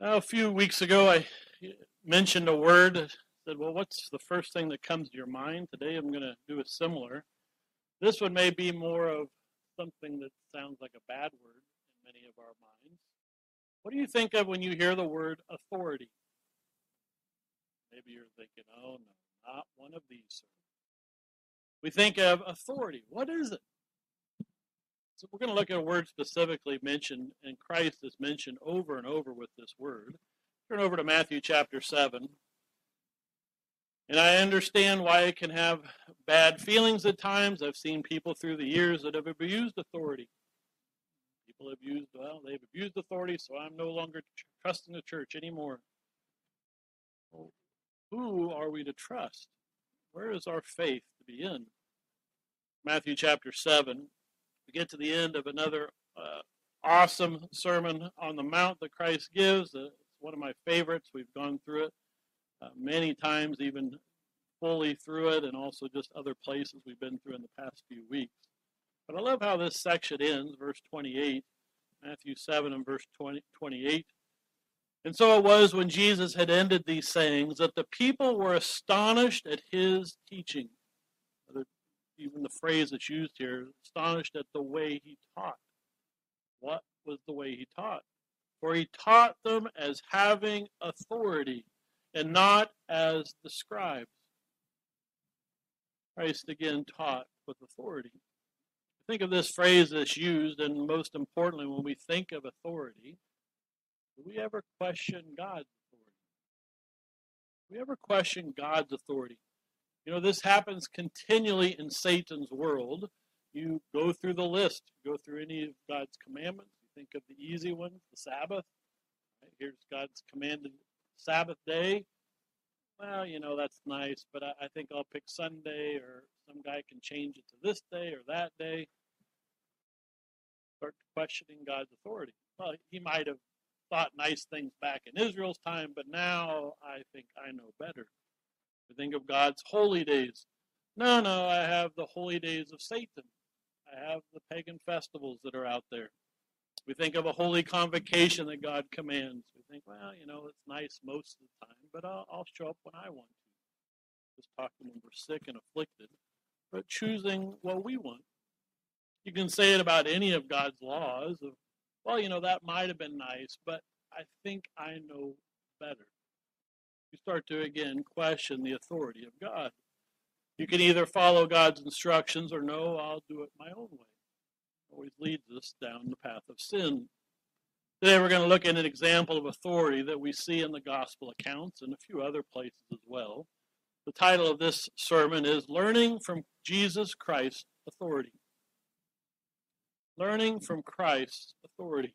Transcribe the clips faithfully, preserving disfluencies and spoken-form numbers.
Well, a few weeks ago, I mentioned a word. I said, well, what's the first thing that comes to your mind? Today, I'm going to do a similar. This one may be more of something that sounds like a bad word in many of our minds. What do you think of when you hear the word authority? Maybe you're thinking, oh, no, not one of these, sir. We think of authority. What is it? So we're going to look at a word specifically mentioned, and Christ is mentioned over and over with this word. Turn over to Matthew chapter seven. And I understand why it can have bad feelings at times. I've seen people through the years that have abused authority. People have used, well, they've abused authority, so I'm no longer trusting the church anymore. Well, who are we to trust? Where is our faith to be in? Matthew chapter seven. We get to the end of another uh, awesome sermon on the Mount that Christ gives. Uh, it's one of my favorites. We've gone through it uh, many times, even fully through it, and also just other places we've been through in the past few weeks. But I love how this section ends, verse twenty-eight, Matthew seven and verse twenty, twenty-eight. And so it was when Jesus had ended these sayings that the people were astonished at his teaching. Even the phrase that's used here, astonished at the way he taught. What was the way he taught? For he taught them as having authority and not as the scribes. Christ again taught with authority. Think of this phrase that's used, and most importantly, when we think of authority, do we ever question God's authority? Do we ever question God's authority? You know, this happens continually in Satan's world. You go through the list, you go through any of God's commandments. You think of the easy ones, the Sabbath. Right? Here's God's commanded Sabbath day. Well, you know, that's nice, but I, I think I'll pick Sunday, or some guy can change it to this day or that day. Start questioning God's authority. Well, he might have thought nice things back in Israel's time, but now I think I know better. We think of God's holy days. No, no, I have the holy days of Satan. I have the pagan festivals that are out there. We think of a holy convocation that God commands. We think, well, you know, it's nice most of the time, but I'll, I'll show up when I want to. Just talking when we're sick and afflicted, but choosing what we want. You can say it about any of God's laws of, well, you know, that might have been nice, but I think I know better. You start to, again, question the authority of God. You can either follow God's instructions or no, I'll do it my own way. It always leads us down the path of sin. Today we're going to look at an example of authority that we see in the gospel accounts and a few other places as well. The title of this sermon is Learning from Jesus Christ's Authority. Learning from Christ's authority.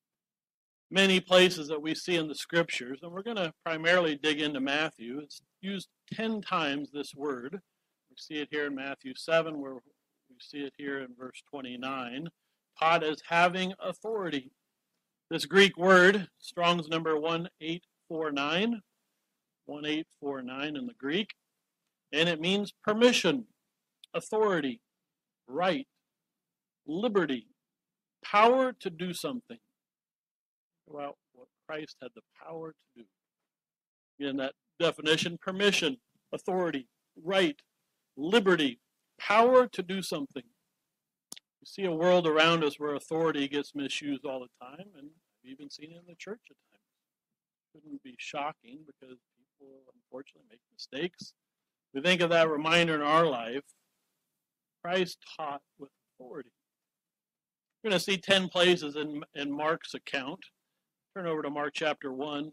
Many places that we see in the scriptures, and we're going to primarily dig into Matthew. It's used ten times, this word. We see it here in Matthew seven, where we see it here in verse twenty-nine, taught as having authority. This Greek word, Strong's number one eight four nine, one eight four nine in the Greek, and it means permission, authority, right, liberty, power to do something. About what Christ had the power to do. In that definition, permission, authority, right, liberty, power to do something. You see a world around us where authority gets misused all the time, and I've even seen it in the church at times. It shouldn't be shocking because people unfortunately make mistakes. We think of that reminder in our life. Christ taught with authority. We're going to see ten places in, in Mark's account. Turn over to Mark chapter one.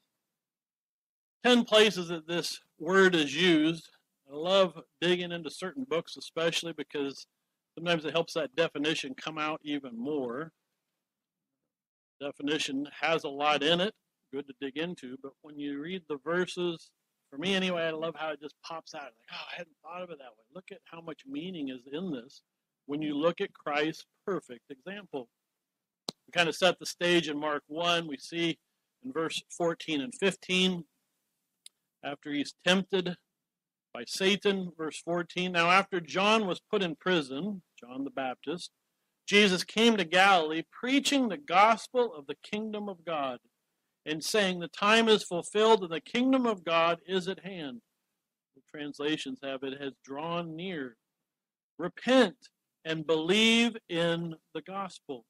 Ten places that this word is used. I love digging into certain books, especially because sometimes it helps that definition come out even more. Definition has a lot in it, good to dig into, but when you read the verses, for me anyway, I love how it just pops out. Like, oh, I hadn't thought of it that way. Look at how much meaning is in this when you look at Christ's perfect example. We kind of set the stage in Mark one. We see in verse fourteen and fifteen, after he's tempted by Satan, verse fourteen, now after John was put in prison, John the Baptist, Jesus came to Galilee preaching the gospel of the kingdom of God and saying, the time is fulfilled and the kingdom of God is at hand. The translations have it has drawn near. Repent and believe in the gospel.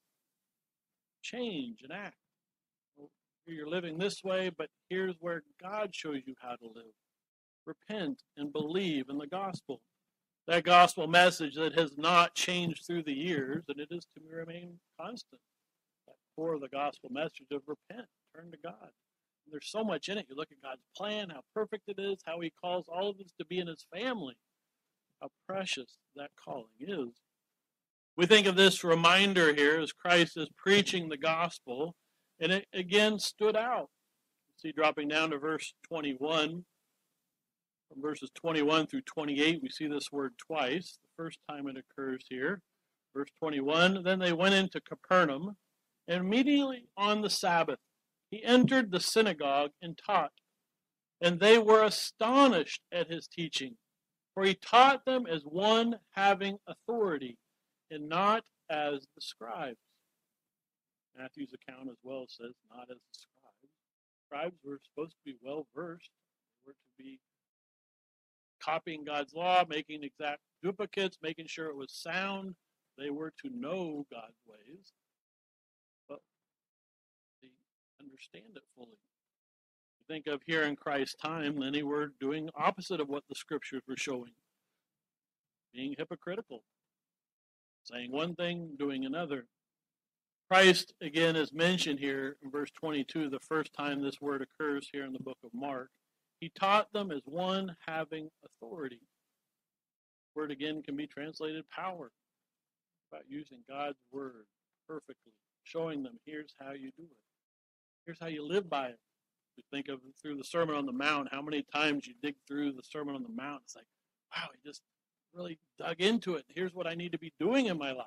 Change and act. You're living this way, but here's where God shows you how to live. Repent and believe in the gospel. That gospel message that has not changed through the years, and it is to remain constant. That core of the gospel message of repent, turn to God. And there's so much in it. You look at God's plan, how perfect it is, how he calls all of us to be in his family, how precious that calling is. We think of this reminder here as Christ is preaching the gospel, and it again stood out. See, dropping down to verse twenty-one, from verses twenty-one through twenty-eight, we see this word twice. The first time it occurs here, verse twenty-one, then they went into Capernaum, and immediately on the Sabbath, he entered the synagogue and taught. And they were astonished at his teaching, for he taught them as one having authority, and not as the scribes. Matthew's account as well says, not as the scribes. Scribes were supposed to be well versed. They were to be copying God's law, making exact duplicates, making sure it was sound. They were to know God's ways, but they understand it fully. You think of here in Christ's time, many were doing opposite of what the scriptures were showing, being hypocritical, saying one thing, doing another. Christ, again, is mentioned here in verse twenty-two, the first time this word occurs here in the book of Mark. He taught them as one having authority. The word, again, can be translated power, about using God's word perfectly, showing them, here's how you do it. Here's how you live by it. You think of through the Sermon on the Mount, how many times you dig through the Sermon on the Mount. It's like, wow, he just really dug into it. Here's what I need to be doing in my life.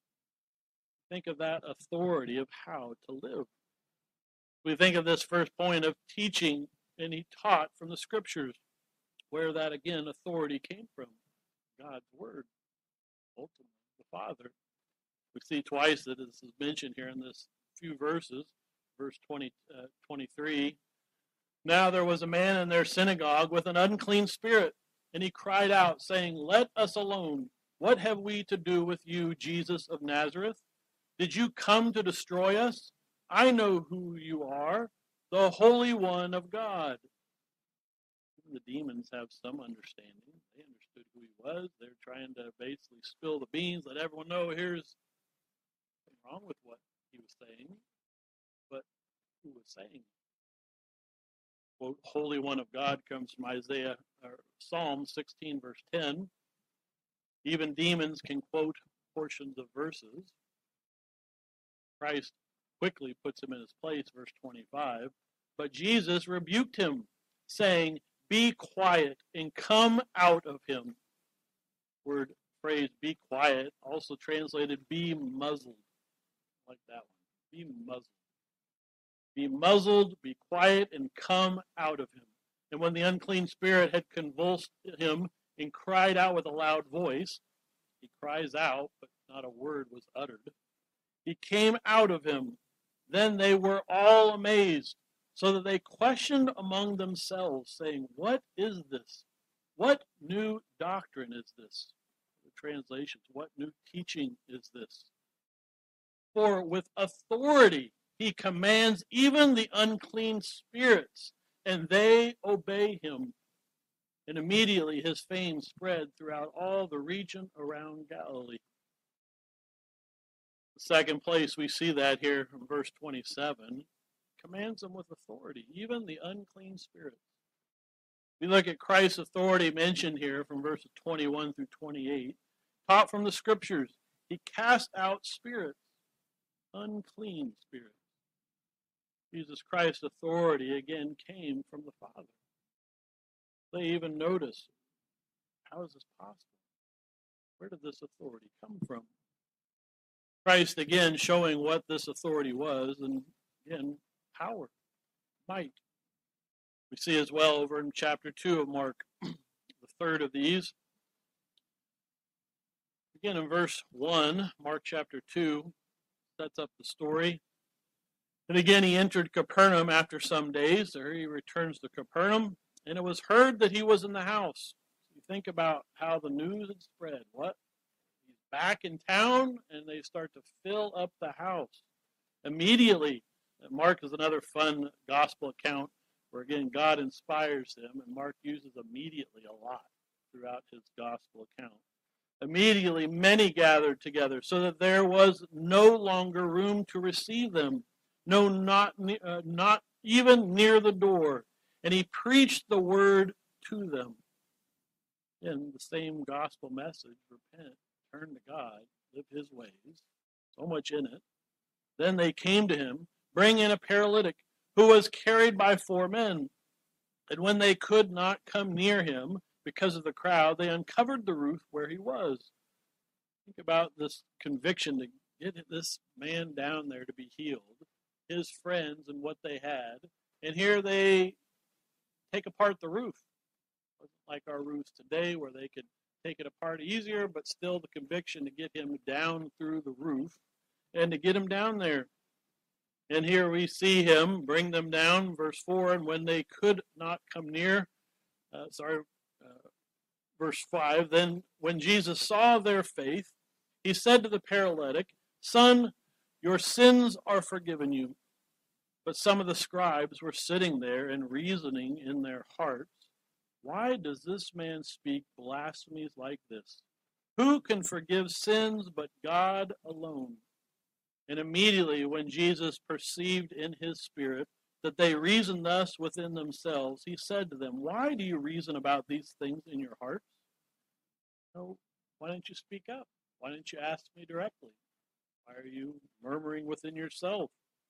Think of that authority of how to live. We think of this first point of teaching, and he taught from the scriptures, where that, again, authority came from. God's word, ultimately, the Father. We see twice that this is mentioned here in this few verses. Verse twenty, uh, twenty-three. Now there was a man in their synagogue with an unclean spirit, and he cried out, saying, let us alone. What have we to do with you, Jesus of Nazareth? Did you come to destroy us? I know who you are, the Holy One of God. The demons have some understanding. They understood who he was. They're trying to basically spill the beans, let everyone know here's nothing wrong with what he was saying. But who was saying it? Quote, Holy One of God comes from Isaiah, or Psalm sixteen, verse ten. Even demons can quote portions of verses. Christ quickly puts him in his place, verse twenty-five. But Jesus rebuked him, saying, be quiet and come out of him. Word phrase, be quiet, also translated, be muzzled. I like that one. Be muzzled. Be muzzled, be quiet, and come out of him. And when the unclean spirit had convulsed him and cried out with a loud voice, he cries out, but not a word was uttered. He came out of him. Then they were all amazed, so that they questioned among themselves, saying, what is this? What new doctrine is this? The translations, what new teaching is this? For with authority he commands even the unclean spirits, and they obey him. And immediately his fame spread throughout all the region around Galilee. The second place we see that here in verse twenty-seven, commands them with authority, even the unclean spirits. We look at Christ's authority mentioned here from verses twenty-one through twenty-eight, taught from the scriptures. He cast out spirits, unclean spirits. Jesus Christ's authority again came from the Father. They even notice, how is this possible? Where did this authority come from? Christ again showing what this authority was, and again, power, might. We see as well over in chapter two of Mark, the third of these. Again in verse one, Mark chapter two sets up the story. And again, he entered Capernaum after some days. There he returns to Capernaum, and it was heard that he was in the house. You think about how the news had spread. What? He's back in town, and they start to fill up the house. Immediately, Mark is another fun gospel account where, again, God inspires him, and Mark uses immediately a lot throughout his gospel account. Immediately, many gathered together, so that there was no longer room to receive them, no, not, uh, not even near the door. And he preached the word to them. In the same gospel message, repent, turn to God, live his ways. So much in it. Then they came to him, bringing in a paralytic who was carried by four men. And when they could not come near him because of the crowd, they uncovered the roof where he was. Think about this conviction to get this man down there to be healed, his friends and what they had. And here they take apart the roof. It wasn't like our roofs today where they could take it apart easier, but still the conviction to get him down through the roof and to get him down there. And here we see him bring them down, verse four, and when they could not come near, uh, sorry, uh, verse five, then when Jesus saw their faith, he said to the paralytic, "Son, your sins are forgiven you." But some of the scribes were sitting there and reasoning in their hearts, "Why does this man speak blasphemies like this? Who can forgive sins but God alone?" And immediately when Jesus perceived in his spirit that they reasoned thus within themselves, he said to them, "Why do you reason about these things in your hearts? No, why don't you speak up? Why don't you ask me directly? Why are you murmuring within yourself?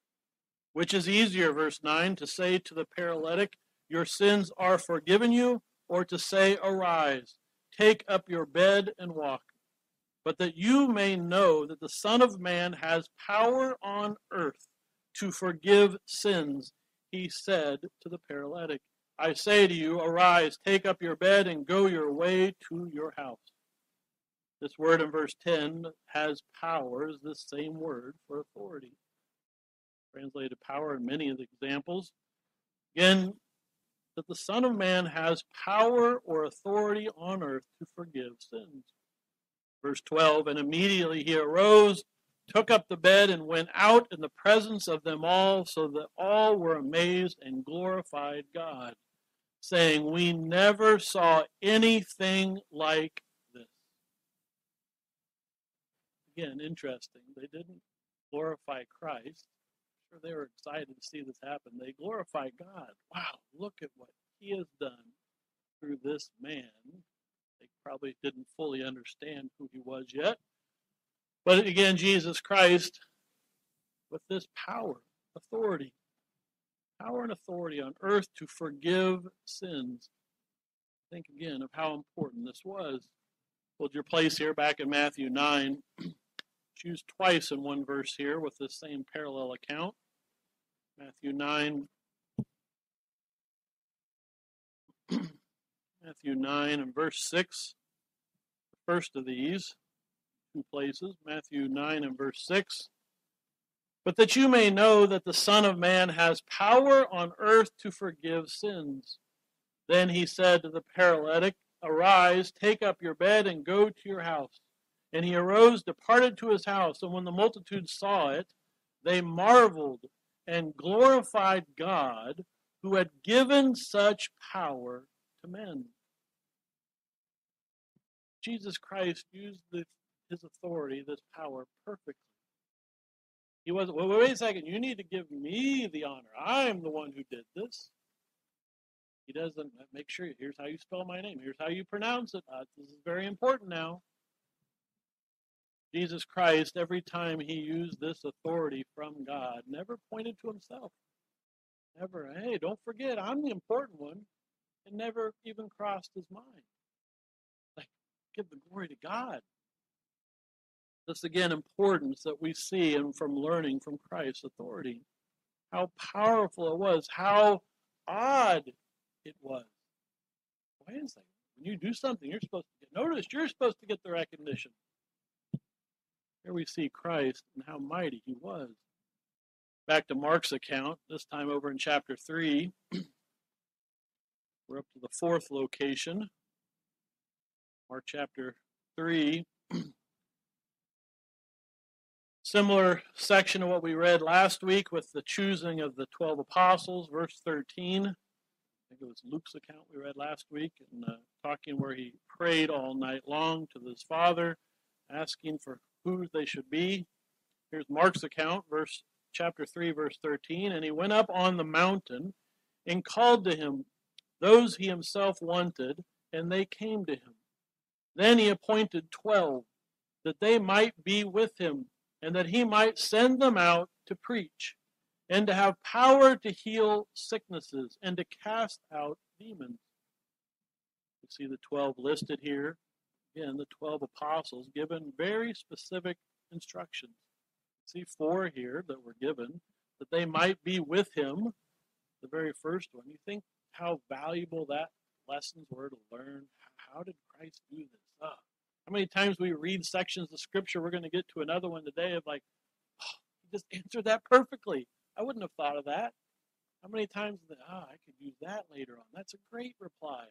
Which is easier," verse nine, "to say to the paralytic, 'Your sins are forgiven you,' or to say, 'Arise, take up your bed and walk'? But that you may know that the Son of Man has power on earth to forgive sins," he said to the paralytic, "I say to you, arise, take up your bed, and go your way to your house." This word in verse ten has power, is this same word for authority. Translated power in many of the examples. Again, that the Son of Man has power or authority on earth to forgive sins. Verse twelve, and immediately he arose, took up the bed, and went out in the presence of them all, so that all were amazed and glorified God, saying, "We never saw anything like this." Again, interesting. They didn't glorify Christ. I'm sure they were excited to see this happen. They glorify God. Wow, look at what he has done through this man. They probably didn't fully understand who he was yet. But again, Jesus Christ, with this power, authority, power and authority on earth to forgive sins. Think again of how important this was. Hold your place here back in Matthew nine. Choose twice in one verse here with this same parallel account. Matthew nine. Matthew nine and verse six. The first of these two places. Matthew nine and verse six. But that you may know that the Son of Man has power on earth to forgive sins. Then he said to the paralytic, "Arise, take up your bed, and go to your house." And he arose, departed to his house. And when the multitude saw it, they marveled and glorified God, who had given such power to men. Jesus Christ used the, his authority, this power, perfectly. He wasn't, well, wait a second, you need to give me the honor. I'm the one who did this. He doesn't make sure, here's how you spell my name. Here's how you pronounce it. Uh, this is very important now. Jesus Christ, every time he used this authority from God, never pointed to himself. Never, hey, don't forget, I'm the important one. It never even crossed his mind. Like, give the glory to God. This, again, importance that we see and from learning from Christ's authority. How powerful it was. How odd it was. Wait a second. When you do something, you're supposed to get noticed. You're supposed to get the recognition. Here we see Christ and how mighty he was. Back to Mark's account, this time over in chapter three. We're up to the fourth location. Mark chapter three. Similar section of what we read last week with the choosing of the twelve apostles, verse thirteen. I think it was Luke's account we read last week, and uh, talking where he prayed all night long to his Father, asking for who they should be. Here's Mark's account, verse chapter three, verse thirteen. And he went up on the mountain and called to him those he himself wanted, and they came to him. Then he appointed twelve, that they might be with him, and that he might send them out to preach, and to have power to heal sicknesses, and to cast out demons. You see the twelve listed here. Again, the twelve apostles given very specific instructions. You see four here that were given, that they might be with him, the very first one. You think how valuable that lessons were to learn? How did Christ do this? Oh, how many times we read sections of Scripture, we're going to get to another one today of like, oh, he just answered that perfectly. I wouldn't have thought of that. How many times, ah, oh, I could use that later on. That's a great reply.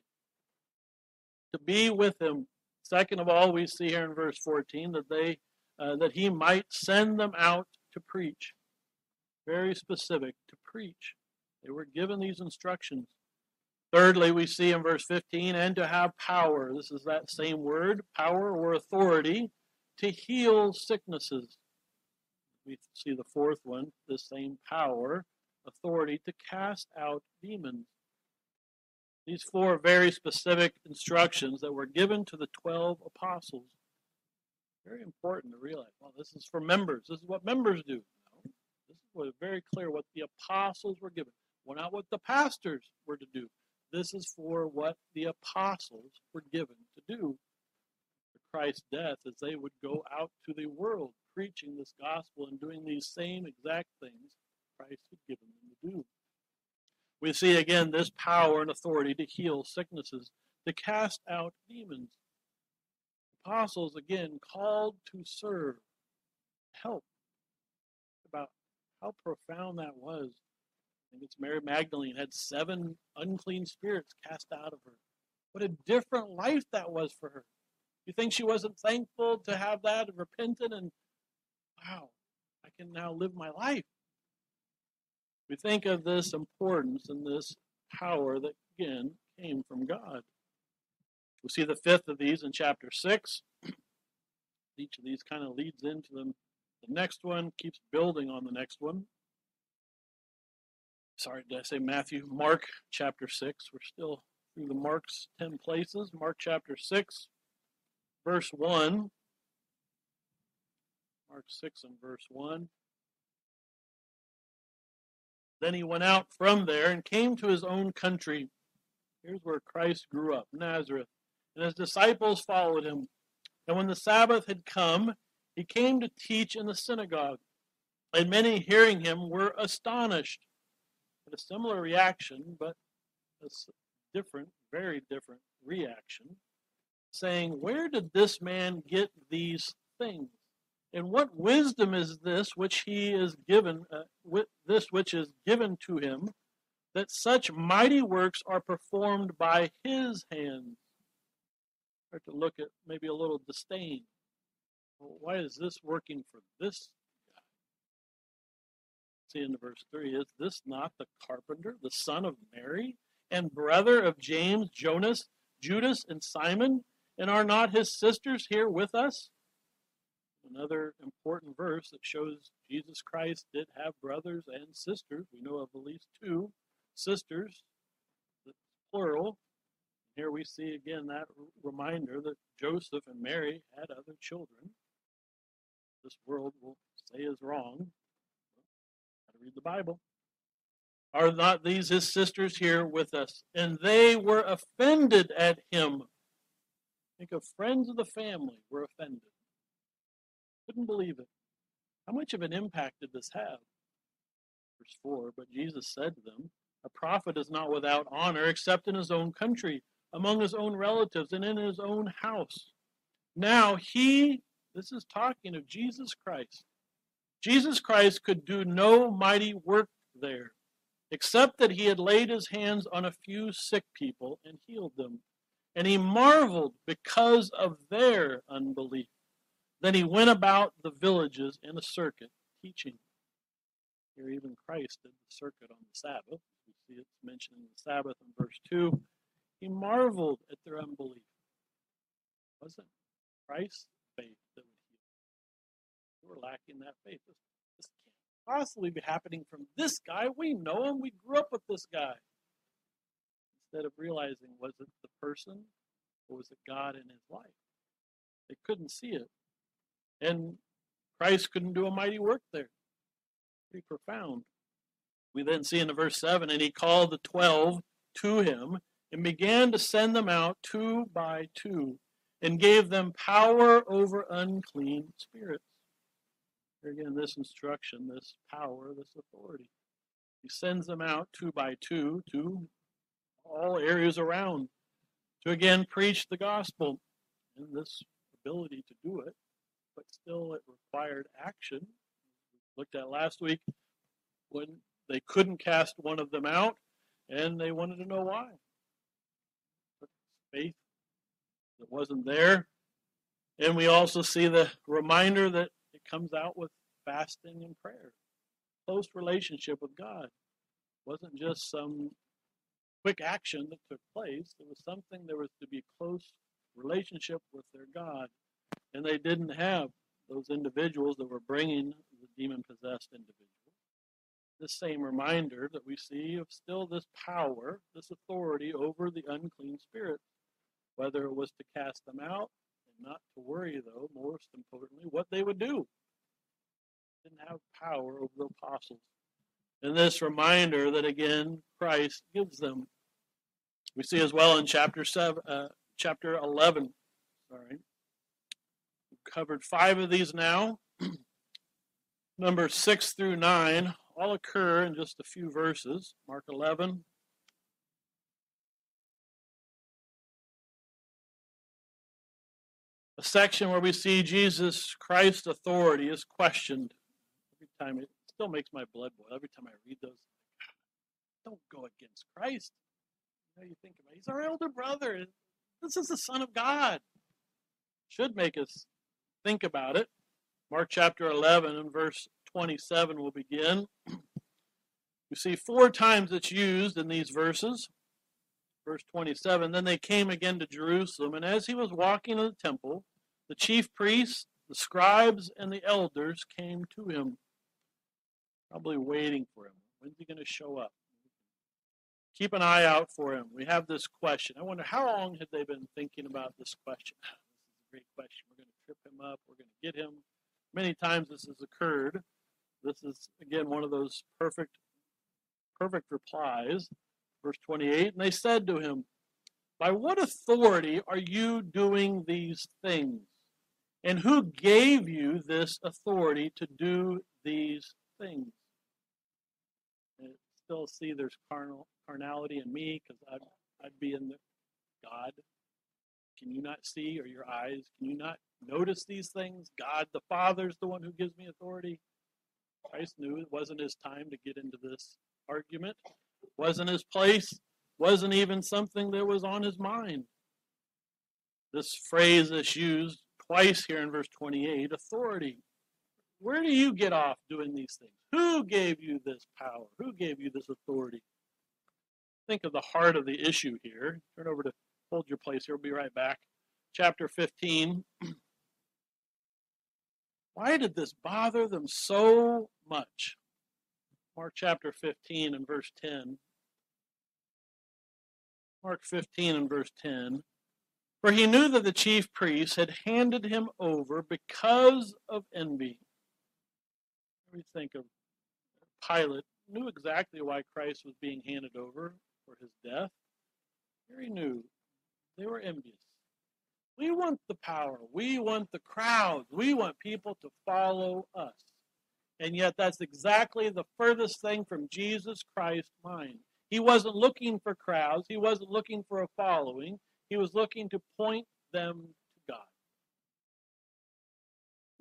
To be with him. Second of all, we see here in verse fourteen that they, uh, that he might send them out to preach. Very specific, to preach. They were given these instructions. Thirdly, we see in verse fifteen, and to have power. This is that same word, power or authority, to heal sicknesses. We see the fourth one, the same power, authority to cast out demons. These four very specific instructions that were given to the twelve apostles. Very important to realize, well, this is for members. This is what members do. No, this was very clear what the apostles were given. Well, not what the pastors were to do. This is for what the apostles were given to do for Christ's death, as they would go out to the world preaching this gospel and doing these same exact things Christ had given them to do. We see again this power and authority to heal sicknesses, to cast out demons. Apostles, again, called to serve, help. About how profound that was. I think it's Mary Magdalene had seven unclean spirits cast out of her. What a different life that was for her. You think she wasn't thankful to have that and repentant and, wow, I can now live my life. We think of this importance and this power that, again, came from God. We see the fifth of these in chapter six. Each of these kind of leads into them. The next one keeps building on the next one. Sorry, did I say Matthew? Mark chapter six. We're still through the Mark's ten places. Mark chapter six, verse one. Mark six and verse one. Then he went out from there and came to his own country. Here's where Christ grew up, Nazareth. And his disciples followed him. And when the Sabbath had come, he came to teach in the synagogue. And many hearing him were astonished. Had a similar reaction, but a different, very different reaction, saying, where did this man get these things? And what wisdom is this which he is given, uh, with this which is given to him, that such mighty works are performed by his hands? Start to look at maybe a little disdain. Well, why is this working for this guy? See in verse three, is this not the carpenter, the son of Mary, and brother of James, Jonas, Judas, and Simon? And are not his sisters here with us? Another important verse that shows Jesus Christ did have brothers and sisters. We know of at least two sisters, plural. Here we see again that reminder that Joseph and Mary had other children. This world will say is wrong. Got to read the Bible. Are not these his sisters here with us? And they were offended at him. Think of friends of the family were offended. Couldn't believe it. How much of an impact did this have? Verse four, but Jesus said to them, a prophet is not without honor except in his own country, among his own relatives, and in his own house. Now he, this is talking of Jesus Christ, Jesus Christ could do no mighty work there, except that he had laid his hands on a few sick people and healed them. And he marveled because of their unbelief. Then he went about the villages in a circuit, teaching. Here even Christ did the circuit on the Sabbath. We see it's mentioned in the Sabbath in verse two. He marveled at their unbelief. Wasn't Christ's faith that would heal? We were lacking that faith. This, this can't possibly be happening from this guy. We know him. We grew up with this guy. Instead of realizing, was it the person or was it God in his life? They couldn't see it. And Christ couldn't do a mighty work there. Pretty profound. We then see in the verse seven, and he called the twelve to him and began to send them out two by two and gave them power over unclean spirits. Here again, this instruction, this power, this authority. He sends them out two by two to all areas around to again preach the gospel. And this ability to do it, but still it required action. We looked at last week when they couldn't cast one of them out, and they wanted to know why. But faith that wasn't there. And we also see the reminder that it comes out with fasting and prayer. Close relationship with God. It wasn't just some quick action that took place. It was something there was to be close relationship with their God. And they didn't have those individuals that were bringing the demon-possessed individual. This same reminder that we see of still this power, this authority over the unclean spirits, whether it was to cast them out, and not to worry, though, most importantly, what they would do. They didn't have power over the apostles. And this reminder that, again, Christ gives them. We see as well in chapter seven, uh, chapter eleven. Sorry. We've covered five of these now. Number six through nine all occur in just a few verses. Mark eleven. A section where we see Jesus Christ's authority is questioned. Every time it still makes my blood boil. Every time I read those, don't go against Christ. You know, you think about it. He's our elder brother. This is the Son of God. Should make us think about it. Mark chapter eleven and verse twenty-seven will begin. We see four times it's used in these verses. Verse twenty-seven, then they came again to Jerusalem, and as he was walking in the temple, the chief priests, the scribes, and the elders came to him, probably waiting for him. When's he going to show up? Keep an eye out for him. We have this question. I wonder how long had they been thinking about this question? This is a great question. We're going to trip him up. We're going to get him. Many times this has occurred. This is, again, one of those perfect, perfect replies. Verse twenty-eight, and they said to him, by what authority are you doing these things? And who gave you this authority to do these things? And still see there's carnal, carnality in me, because I'd, I'd be in the God. Can you not see, or your eyes, can you not notice these things? God the Father's the one who gives me authority. Christ knew it wasn't his time to get into this argument. Wasn't his place. Wasn't even something that was on his mind. This phrase is used twice here in verse twenty-eight, authority. Where do you get off doing these things? Who gave you this power? Who gave you this authority? Think of the heart of the issue here. Turn over to, hold your place here, we'll be right back. Chapter fifteen. Why did this bother them so much? Mark chapter fifteen and verse ten. Mark fifteen and verse ten. For he knew that the chief priests had handed him over because of envy. What do you think of Pilate? Knew exactly why Christ was being handed over for his death. Here he knew. They were envious. We want the power. We want the crowds. We want people to follow us. And yet that's exactly the furthest thing from Jesus Christ's mind. He wasn't looking for crowds. He wasn't looking for a following. He was looking to point them to God.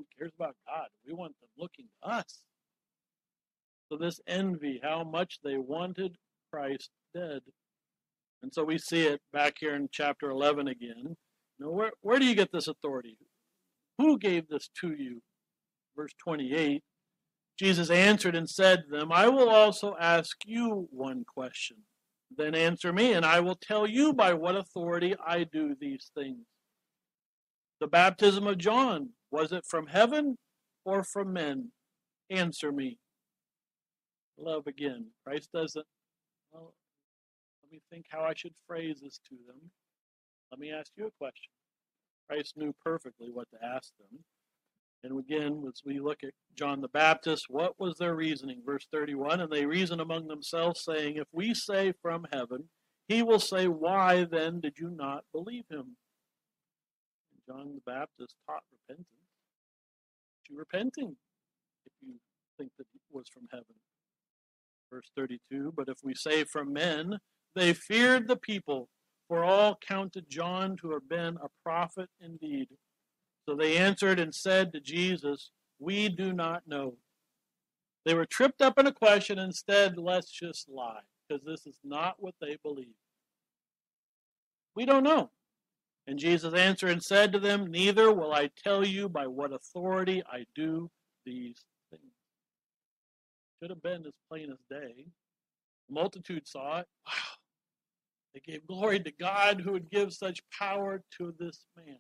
Who cares about God? We want them looking to us. So this envy, how much they wanted Christ dead. And so we see it back here in chapter eleven again. Now, where, where do you get this authority? Who gave this to you? Verse twenty-eight, Jesus answered and said to them, I will also ask you one question. Then answer me, and I will tell you by what authority I do these things. The baptism of John, was it from heaven or from men? Answer me. Love again. Christ doesn't, well, let me think how I should phrase this to them. Let me ask you a question. Christ knew perfectly what to ask them. And again, as we look at John the Baptist, what was their reasoning? Verse thirty-one, and they reason among themselves, saying, if we say from heaven, he will say, why then did you not believe him? And John the Baptist taught repentance. But you repenting if you think that it was from heaven. Verse thirty-two, but if we say from men, they feared the people, for all counted John to have been a prophet indeed. So they answered and said to Jesus, we do not know. They were tripped up in a question. Instead, let's just lie, because this is not what they believe. We don't know. And Jesus answered and said to them, neither will I tell you by what authority I do these things. Should have been as plain as day. The multitude saw it. Wow. They gave glory to God who would give such power to this man.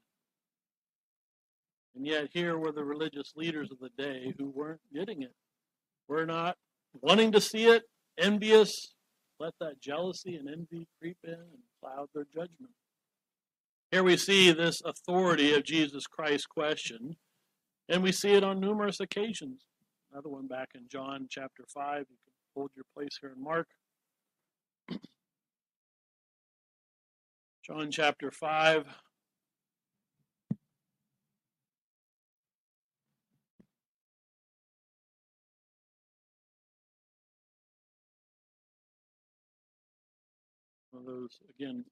And yet here were the religious leaders of the day who weren't getting it. We're not wanting to see it, envious, let that jealousy and envy creep in and cloud their judgment. Here we see this authority of Jesus Christ questioned, and we see it on numerous occasions. Another one back in John chapter five. You can hold your place here in Mark. John chapter five. One of those, again,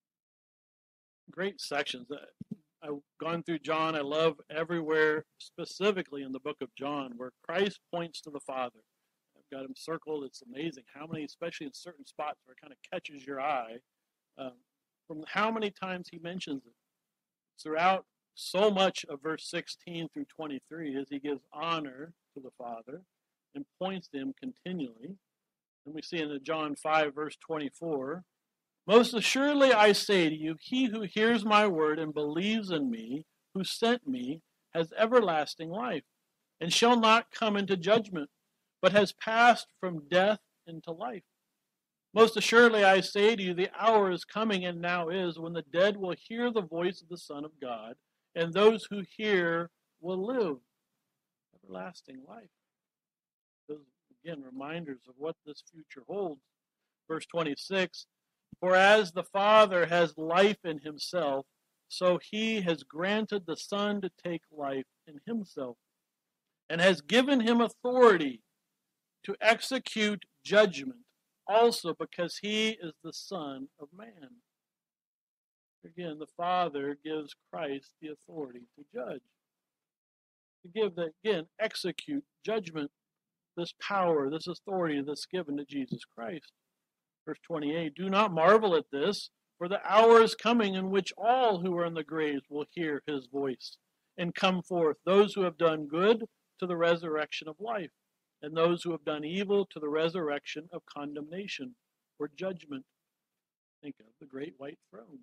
great sections. I've gone through John. I love everywhere, specifically in the book of John, where Christ points to the Father. I've got him circled. It's amazing how many, especially in certain spots where it kind of catches your eye, um, from how many times he mentions it. Throughout so much of verse sixteen through twenty-three, as he gives honor to the Father and points to him continually. And we see in the John five, verse twenty-four, most assuredly I say to you, he who hears my word and believes in me, who sent me, has everlasting life, and shall not come into judgment, but has passed from death into life. Most assuredly I say to you, the hour is coming, and now is, when the dead will hear the voice of the Son of God, and those who hear will live. Everlasting life. Those, again, reminders of what this future holds. Verse twenty-six, for as the Father has life in himself, so he has granted the Son to take life in himself, and has given him authority to execute judgment, also because he is the Son of Man. Again, the Father gives Christ the authority to judge. To give, the, again, execute judgment, this power, this authority that's given to Jesus Christ. Verse twenty-eight, do not marvel at this, for the hour is coming in which all who are in the graves will hear his voice and come forth, those who have done good to the resurrection of life, and those who have done evil to the resurrection of condemnation or judgment. Think of the great white throne.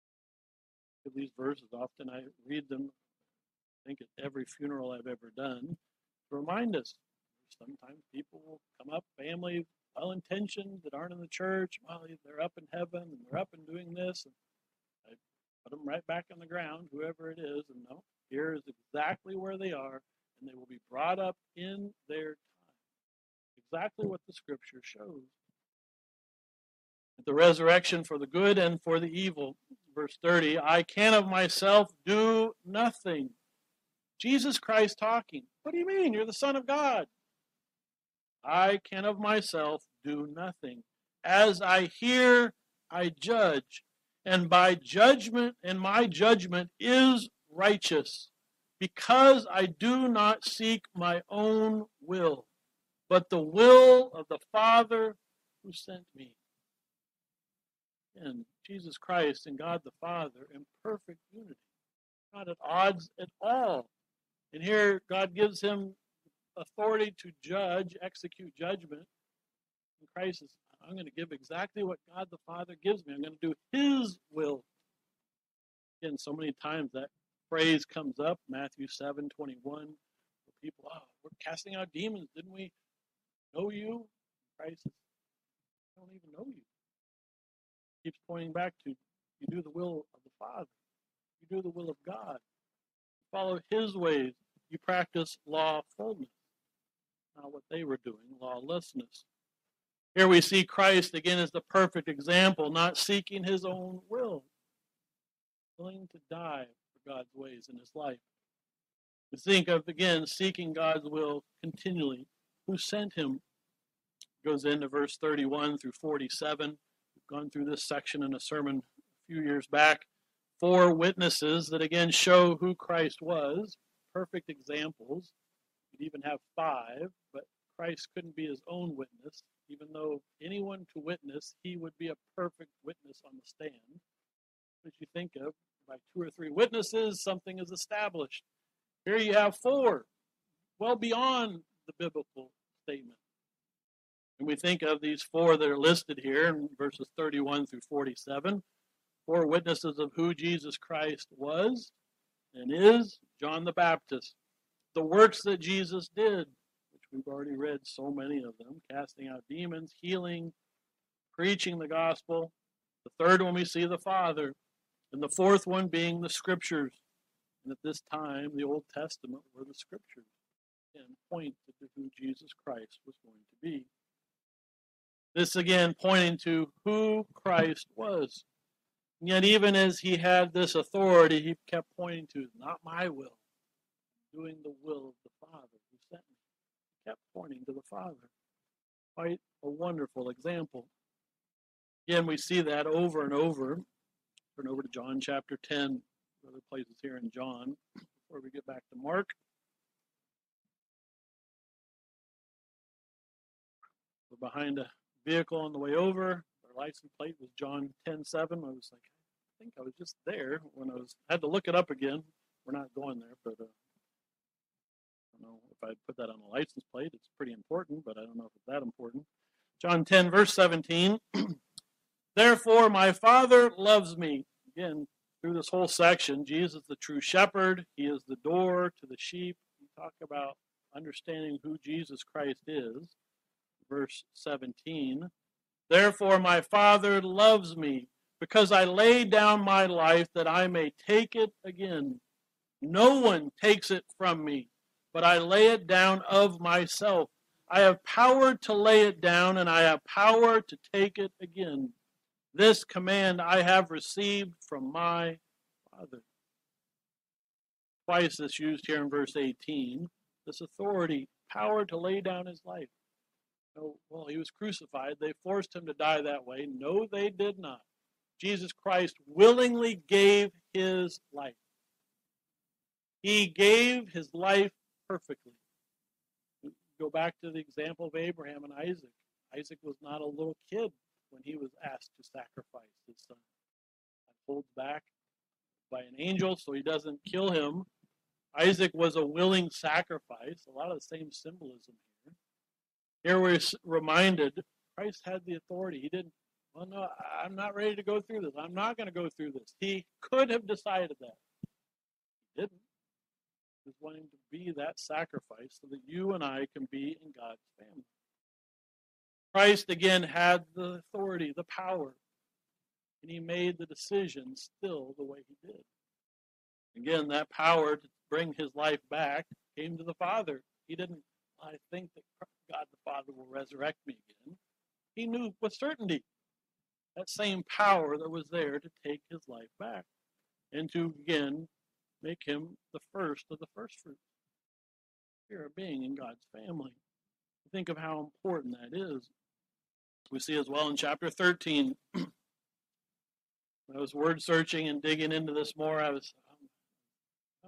Of these verses, often I read them, I think at every funeral I've ever done, to remind us. Sometimes people will come up, family, well-intentioned, that aren't in the church. Well, they're up in heaven, and they're up and doing this. And I put them right back on the ground, whoever it is, and no, here is exactly where they are, and they will be brought up in their time. Exactly what the Scripture shows. The resurrection for the good and for the evil. Verse thirty, I can of myself do nothing. Jesus Christ talking. What do you mean? You're the Son of God. I can of myself do nothing. As I hear, I judge. And by judgment, and my judgment is righteous. because I do not seek my own will, but the will of the Father who sent me. And Jesus Christ and God the Father in perfect unity, not at odds at all. And here God gives him authority to judge, execute judgment. And Christ says, I'm going to give exactly what God the Father gives me. I'm going to do his will. Again, so many times that phrase comes up, Matthew seven twenty-one. People, oh, we're casting out demons. Didn't we know you? Christ says, I don't even know you. Keeps pointing back to, you do the will of the Father. You do the will of God. You follow his ways. You practice lawfulness. Not what they were doing, lawlessness. Here we see Christ again as the perfect example, not seeking his own will, willing to die for God's ways in his life. We think of, again, seeking God's will continually. Who sent him? Goes into verse thirty-one through forty-seven. We've gone through this section in a sermon a few years back. Four witnesses that again show who Christ was, perfect examples. You'd even have five, but Christ couldn't be his own witness. Even though anyone to witness, he would be a perfect witness on the stand. What you think of, by two or three witnesses, something is established. Here you have four, well beyond the biblical statement. And we think of these four that are listed here in verses thirty-one through forty-seven, four witnesses of who Jesus Christ was and is. John the Baptist, the works that Jesus did, which we've already read so many of them, casting out demons, healing, preaching the gospel. The third one we see the Father, and the fourth one being the Scriptures. And at this time, the Old Testament were the Scriptures, and pointed to who Jesus Christ was going to be. This again pointing to who Christ was. And yet even as he had this authority, he kept pointing to, not my will, doing the will of the Father who sent me. He kept pointing to the Father. Quite a wonderful example. Again, we see that over and over. Turn over to John chapter ten, other places here in John, before we get back to Mark. We're behind a vehicle on the way over. Our license plate was John ten seven. I was like, I think I was just there when I was had to look it up again. We're not going there, but uh, I don't know if I'd put that on a license plate. It's pretty important, but I don't know if it's that important. John ten, verse seventeen. Therefore, my Father loves me. Again, through this whole section, Jesus is the true shepherd. He is the door to the sheep. We talk about understanding who Jesus Christ is. Verse seventeen. Therefore, my Father loves me, because I lay down my life that I may take it again. No one takes it from me, but I lay it down of myself. I have power to lay it down, and I have power to take it again. This command I have received from my Father. Twice this used here in verse eighteen. This authority, power to lay down his life. No, well, he was crucified. They forced him to die that way. No, they did not. Jesus Christ willingly gave his life. He gave his life perfectly. Go back to the example of Abraham and Isaac. Isaac was not a little kid when he was asked to sacrifice his son. He holds back by an angel so he doesn't kill him. Isaac was a willing sacrifice. A lot of the same symbolism here. Here we're reminded Christ had the authority. He didn't, well, no, I'm not ready to go through this. I'm not going to go through this. He could have decided that. He didn't. He was wanting to be that sacrifice so that you and I can be in God's family. Christ, again, had the authority, the power, and he made the decision still the way he did. Again, that power to bring his life back came to the Father. He didn't, I think that God the Father will resurrect me again. He knew with certainty that same power that was there to take his life back and to, again, make him the first of the first fruits. Here, being in God's family. Think of how important that is. We see as well in chapter thirteen. When I was word searching and digging into this more, I was, I'm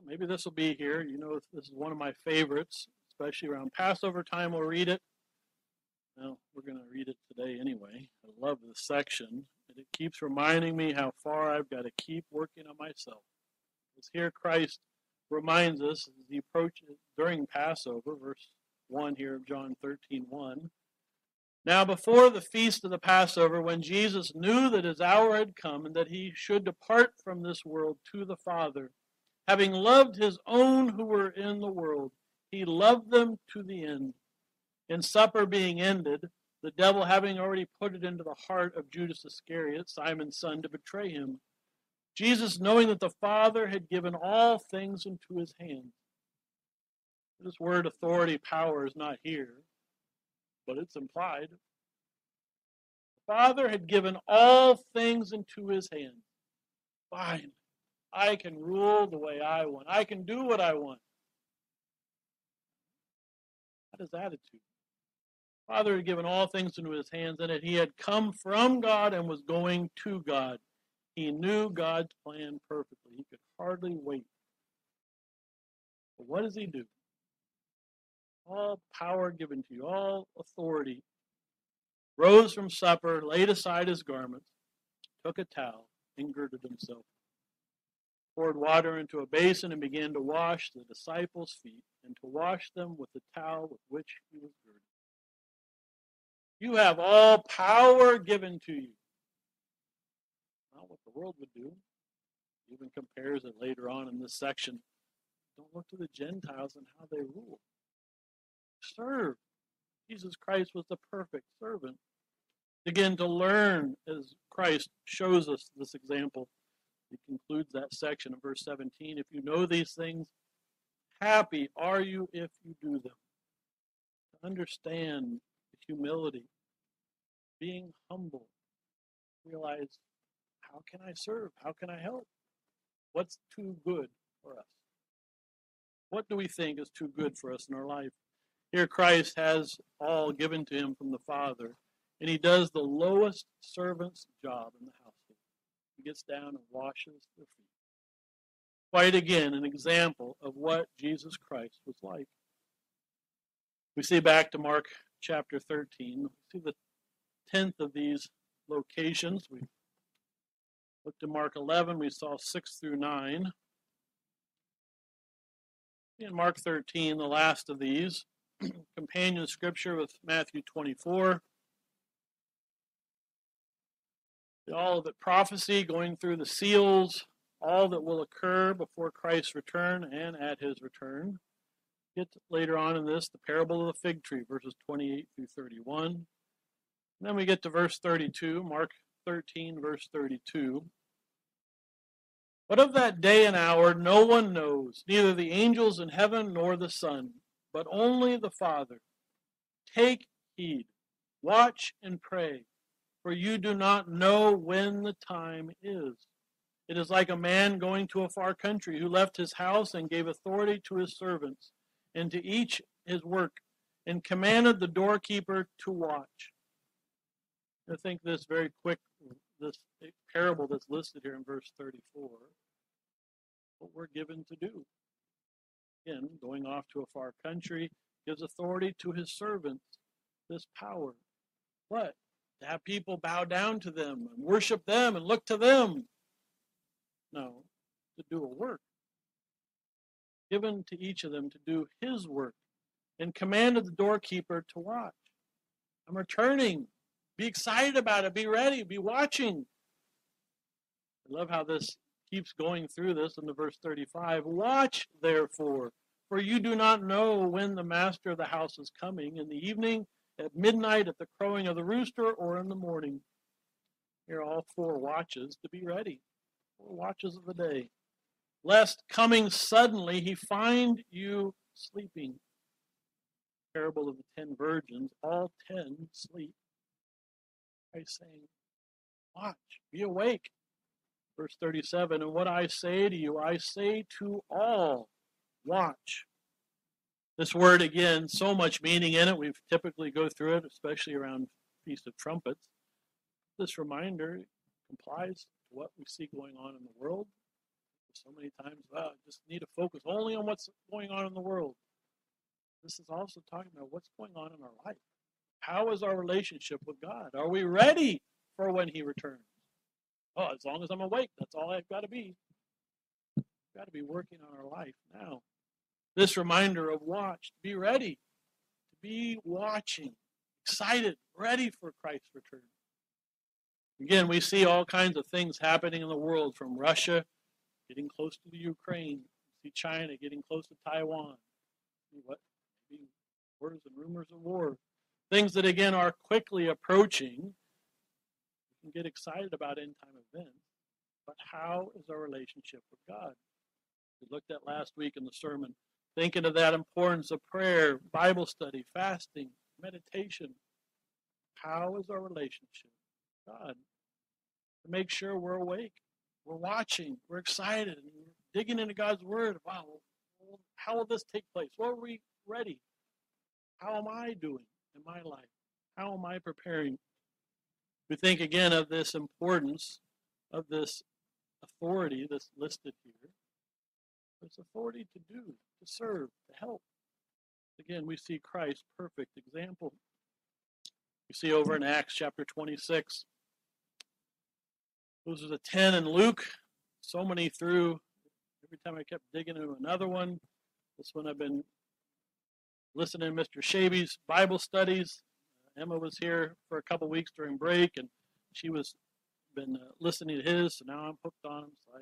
maybe this will be here. You know, this is one of my favorites, especially around Passover time. We'll read it. Well, we're going to read it today anyway. I love this section. And it keeps reminding me how far I've got to keep working on myself. Because here Christ reminds us as he approaches during Passover, verse one here of John thirteen one. Now before the feast of the Passover, when Jesus knew that his hour had come and that he should depart from this world to the Father, having loved his own who were in the world, he loved them to the end. And supper being ended, the devil having already put it into the heart of Judas Iscariot, Simon's son, to betray him, Jesus, knowing that the Father had given all things into his hands. This word authority, power, is not here, but it's implied. The Father had given all things into his hands. Fine. I can rule the way I want. I can do what I want. That is attitude. The Father had given all things into his hands, and that he had come from God and was going to God. He knew God's plan perfectly. He could hardly wait. But what does he do? All power given to you, all authority. Rose from supper, laid aside his garments, took a towel, and girded himself. Poured water into a basin and began to wash the disciples' feet and to wash them with the towel with which he was girded. You have all power given to you. Not what the world would do. He even compares it later on in this section. Don't look to the Gentiles and how they rule. Serve. Jesus Christ was the perfect servant. Begin to learn as Christ shows us this example. He concludes that section in verse seventeen. If you know these things, happy are you if you do them. To understand the humility, being humble, realize, how can I serve? How can I help? What's too good for us? What do we think is too good for us in our life? Here Christ has all given to him from the Father, and he does the lowest servant's job in the household. He gets down and washes their feet. Quite again, an example of what Jesus Christ was like. We see back to Mark chapter thirteen. We see the tenth of these locations. We looked at Mark eleven. We saw six through nine. In Mark thirteen, the last of these, companion scripture with Matthew twenty-four. All of it prophecy going through the seals, all that will occur before Christ's return and at his return. Get later on in this, the parable of the fig tree, verses twenty-eight through thirty-one. And then we get to verse thirty-two, Mark thirteen, verse thirty-two. But of that day and hour no one knows, neither the angels in heaven nor the Son, but only the Father. Take heed, watch and pray, for you do not know when the time is. It is like a man going to a far country who left his house and gave authority to his servants, and to each his work, and commanded the doorkeeper to watch. I think this very quick, this parable that's listed here in verse thirty-four, what we're given to do. Again, going off to a far country gives authority to his servants, this power. What? To have people bow down to them and worship them and look to them. No, to do a work. Given to each of them to do his work, and commanded the doorkeeper to watch. I'm returning. Be excited about it. Be ready. Be watching. I love how this keeps going through this in the verse thirty-five. Watch, therefore, for you do not know when the master of the house is coming, in the evening, at midnight, at the crowing of the rooster, or in the morning. Here are all four watches to be ready. Four watches of the day. Lest coming suddenly he find you sleeping. Parable of the ten virgins, all ten sleep. Christ saying, watch, be awake. Verse thirty-seven, and what I say to you, I say to all, watch. This word, again, so much meaning in it. We typically go through it, especially around Feast of Trumpets. This reminder complies to what we see going on in the world. So many times, well, I just need to focus only on what's going on in the world. This is also talking about what's going on in our life. How is our relationship with God? Are we ready for when he returns? Oh, as long as I'm awake, that's all I've got to be. We've got to be working on our life now. This reminder of watch, to be ready, to be watching, excited, ready for Christ's return. Again, we see all kinds of things happening in the world, from Russia getting close to the Ukraine, we see China getting close to Taiwan. What? Maybe wars and rumors of war. Things that, again, are quickly approaching. We can get excited about end-time events, but how is our relationship with God? We looked at last week in the sermon, thinking of that importance of prayer, Bible study, fasting, meditation. How is our relationship with God? To make sure we're awake, we're watching, we're excited, and we're digging into God's Word. Wow, how will this take place? What are we ready? How am I doing in my life? How am I preparing? We think again of this importance of this authority that's listed here. This authority to do, to serve, to help. Again, we see Christ's perfect example. We see over in Acts chapter twenty-six. Those are the ten in Luke. So many through. Every time I kept digging into another one. This one I've been listening to Mister Shaby's Bible studies. Uh, Emma was here for a couple weeks during break, and she was been uh, listening to his, so now I'm hooked on him. So I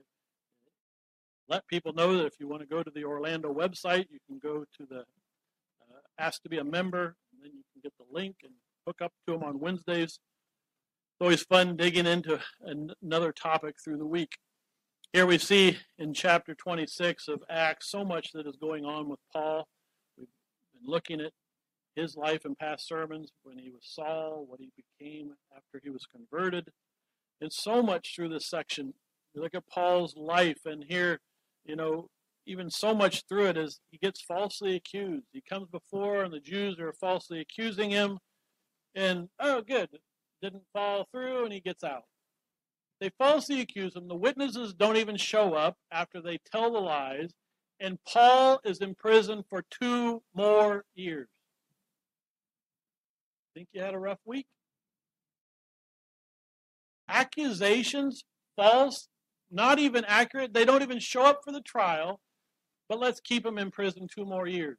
let people know that if you want to go to the Orlando website, you can go to the uh, Ask to be a Member, and then you can get the link and hook up to them on Wednesdays. It's always fun digging into an, another topic through the week. Here we see in chapter twenty-six of Acts so much that is going on with Paul. We've been looking at his life in past sermons, when he was Saul, what he became after he was converted. And so much through this section. You look at Paul's life, and here, you know, even so much through it is he gets falsely accused. He comes before, and the Jews are falsely accusing him. And, oh, good, didn't fall through, and he gets out. They falsely accuse him. The witnesses don't even show up after they tell the lies. And Paul is in prison for two more years. Think you had a rough week? Accusations, false, not even accurate. They don't even show up for the trial. But let's keep him in prison two more years.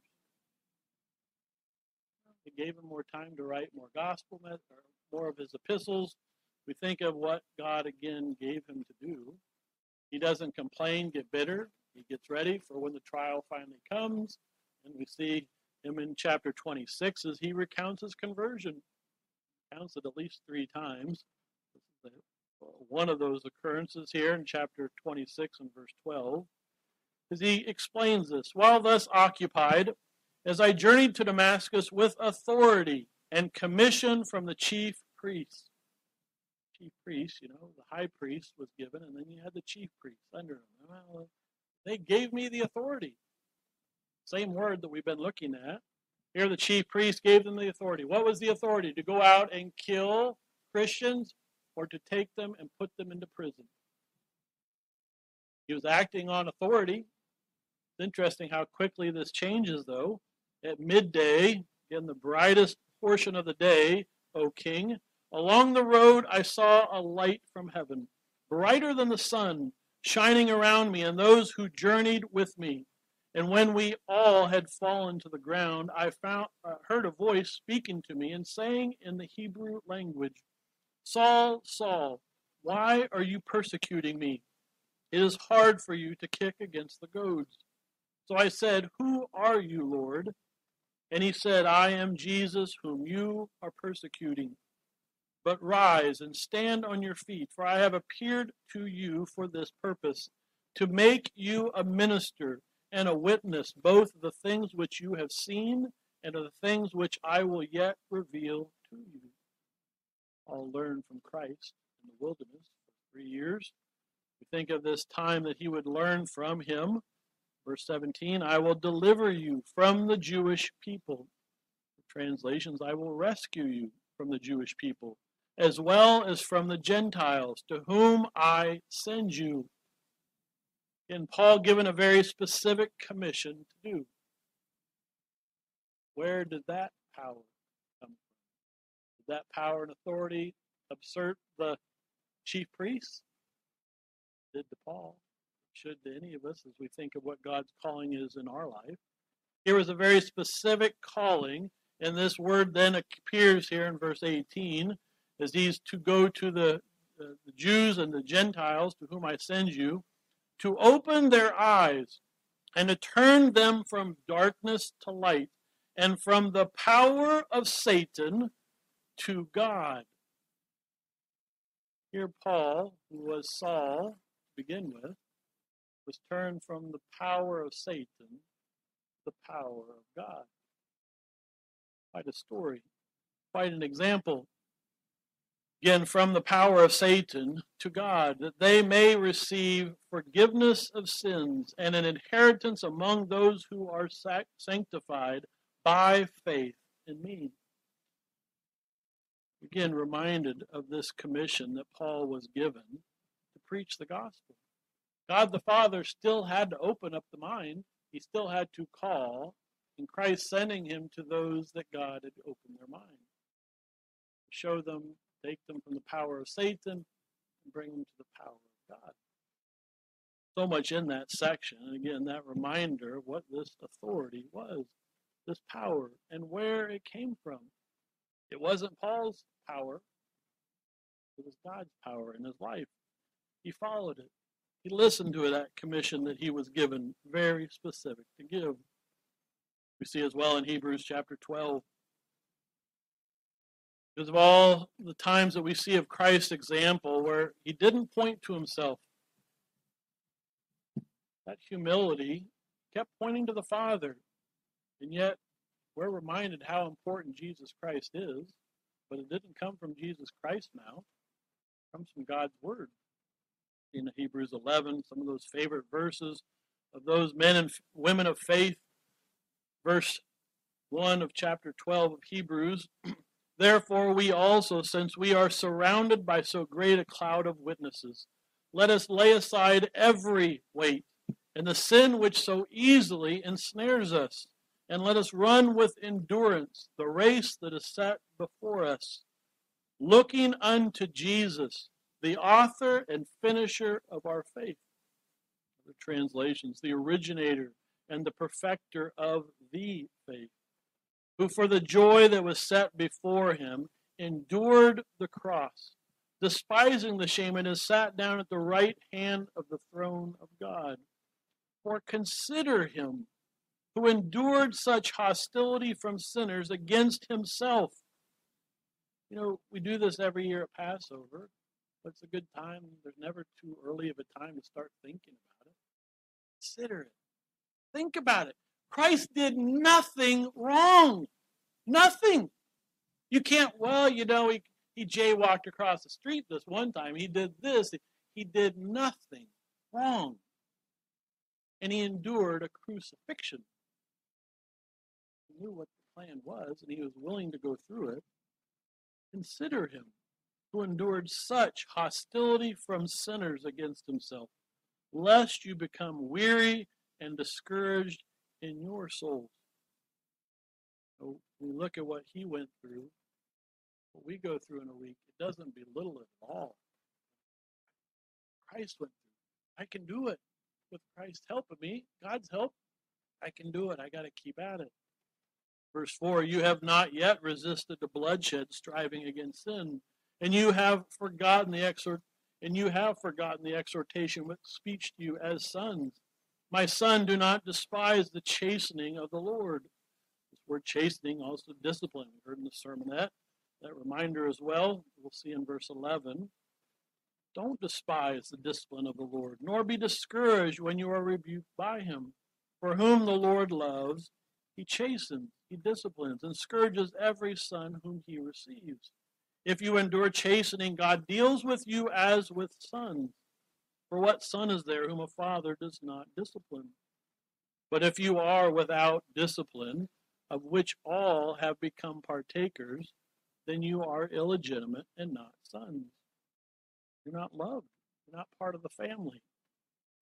They gave him more time to write more gospel, or more of his epistles. We think of what God again gave him to do. He doesn't complain, get bitter. He gets ready for when the trial finally comes. And we see him in chapter twenty-six as he recounts his conversion. He recounts it at least three times. This is the, one of those occurrences here in chapter twenty-six and verse twelve. As he explains this, while thus occupied, as I journeyed to Damascus with authority and commission from the chief priests. Chief priest, you know, the high priest was given, and then you had the chief priest under him. Well, they gave me the authority. Same word that we've been looking at. Here the chief priest gave them the authority. What was the authority? To go out and kill Christians or to take them and put them into prison? He was acting on authority. It's interesting how quickly this changes, though. At midday, in the brightest portion of the day, O king, along the road I saw a light from heaven, brighter than the sun, shining around me and those who journeyed with me. And when we all had fallen to the ground, I found, uh, heard a voice speaking to me and saying in the Hebrew language, Saul, Saul, why are you persecuting me? It is hard for you to kick against the goads. So I said, Who are you, Lord? And he said, I am Jesus, whom you are persecuting. But rise and stand on your feet, for I have appeared to you for this purpose, to make you a minister and a witness, both of the things which you have seen and of the things which I will yet reveal to you. I'll learn from Christ in the wilderness for three years. We think of this time that he would learn from him. Verse seventeen, I will deliver you from the Jewish people. The translations, I will rescue you from the Jewish people, as well as from the Gentiles, to whom I send you. And Paul given a very specific commission to do. Where did that power come from? Did that power and authority usurp the chief priests? Did to Paul. Should to any of us as we think of what God's calling is in our life. Here was a very specific calling, and this word then appears here in verse eighteen as he's to go to the, the, the Jews and the Gentiles to whom I send you, to open their eyes and to turn them from darkness to light and from the power of Satan to God. Here Paul, who was Saul to begin with, was turned from the power of Satan to the power of God. Quite a story, quite an example. Again, from the power of Satan to God, that they may receive forgiveness of sins and an inheritance among those who are sanctified by faith in me. Again, reminded of this commission that Paul was given to preach the gospel. God the Father still had to open up the mind. He still had to call, and Christ sending him to those that God had opened their mind. Show them, take them from the power of Satan and bring them to the power of God. So much in that section. And again, that reminder of what this authority was, this power, and where it came from. It wasn't Paul's power. It was God's power in his life. He followed it. He listened to that commission that he was given, very specific to give. We see as well in Hebrews chapter twelve. Because of all the times that we see of Christ's example where he didn't point to himself. That humility kept pointing to the Father. And yet, we're reminded how important Jesus Christ is. But it didn't come from Jesus Christ now. It comes from God's Word. In Hebrews eleven, some of those favorite verses of those men and women of faith. Verse one of chapter twelve of Hebrews. Therefore we also, since we are surrounded by so great a cloud of witnesses, let us lay aside every weight and the sin which so easily ensnares us, and let us run with endurance the race that is set before us, looking unto Jesus, the author and finisher of our faith. Other translations, the originator and the perfecter of the faith, who for the joy that was set before him endured the cross, despising the shame, and has sat down at the right hand of the throne of God. For consider him who endured such hostility from sinners against himself. You know, we do this every year at Passover. But it's a good time. There's never too early of a time to start thinking about it. Consider it. Think about it. Christ did nothing wrong. Nothing. You can't, well, you know, he, he jaywalked across the street this one time. He did this. He did nothing wrong. And he endured a crucifixion. He knew what the plan was, and he was willing to go through it. Consider him who endured such hostility from sinners against himself, lest you become weary and discouraged in your souls. So we look at what he went through, what we go through in a week, it doesn't belittle it at all. Christ went through. I can do it. With Christ's help of me, God's help, I can do it. I got to keep at it. Verse four, you have not yet resisted the bloodshed, striving against sin. And you have forgotten the exhort, and you have forgotten the exhortation with speech to you as sons. My son, do not despise the chastening of the Lord. This word chastening, also discipline. We heard in the sermonette that reminder as well. We'll see in verse eleven. Don't despise the discipline of the Lord, nor be discouraged when you are rebuked by him. For whom the Lord loves, he chastens, he disciplines, and scourges every son whom he receives. If you endure chastening, God deals with you as with sons. For what son is there whom a father does not discipline? But if you are without discipline, of which all have become partakers, then you are illegitimate and not sons. You're not loved. You're not part of the family.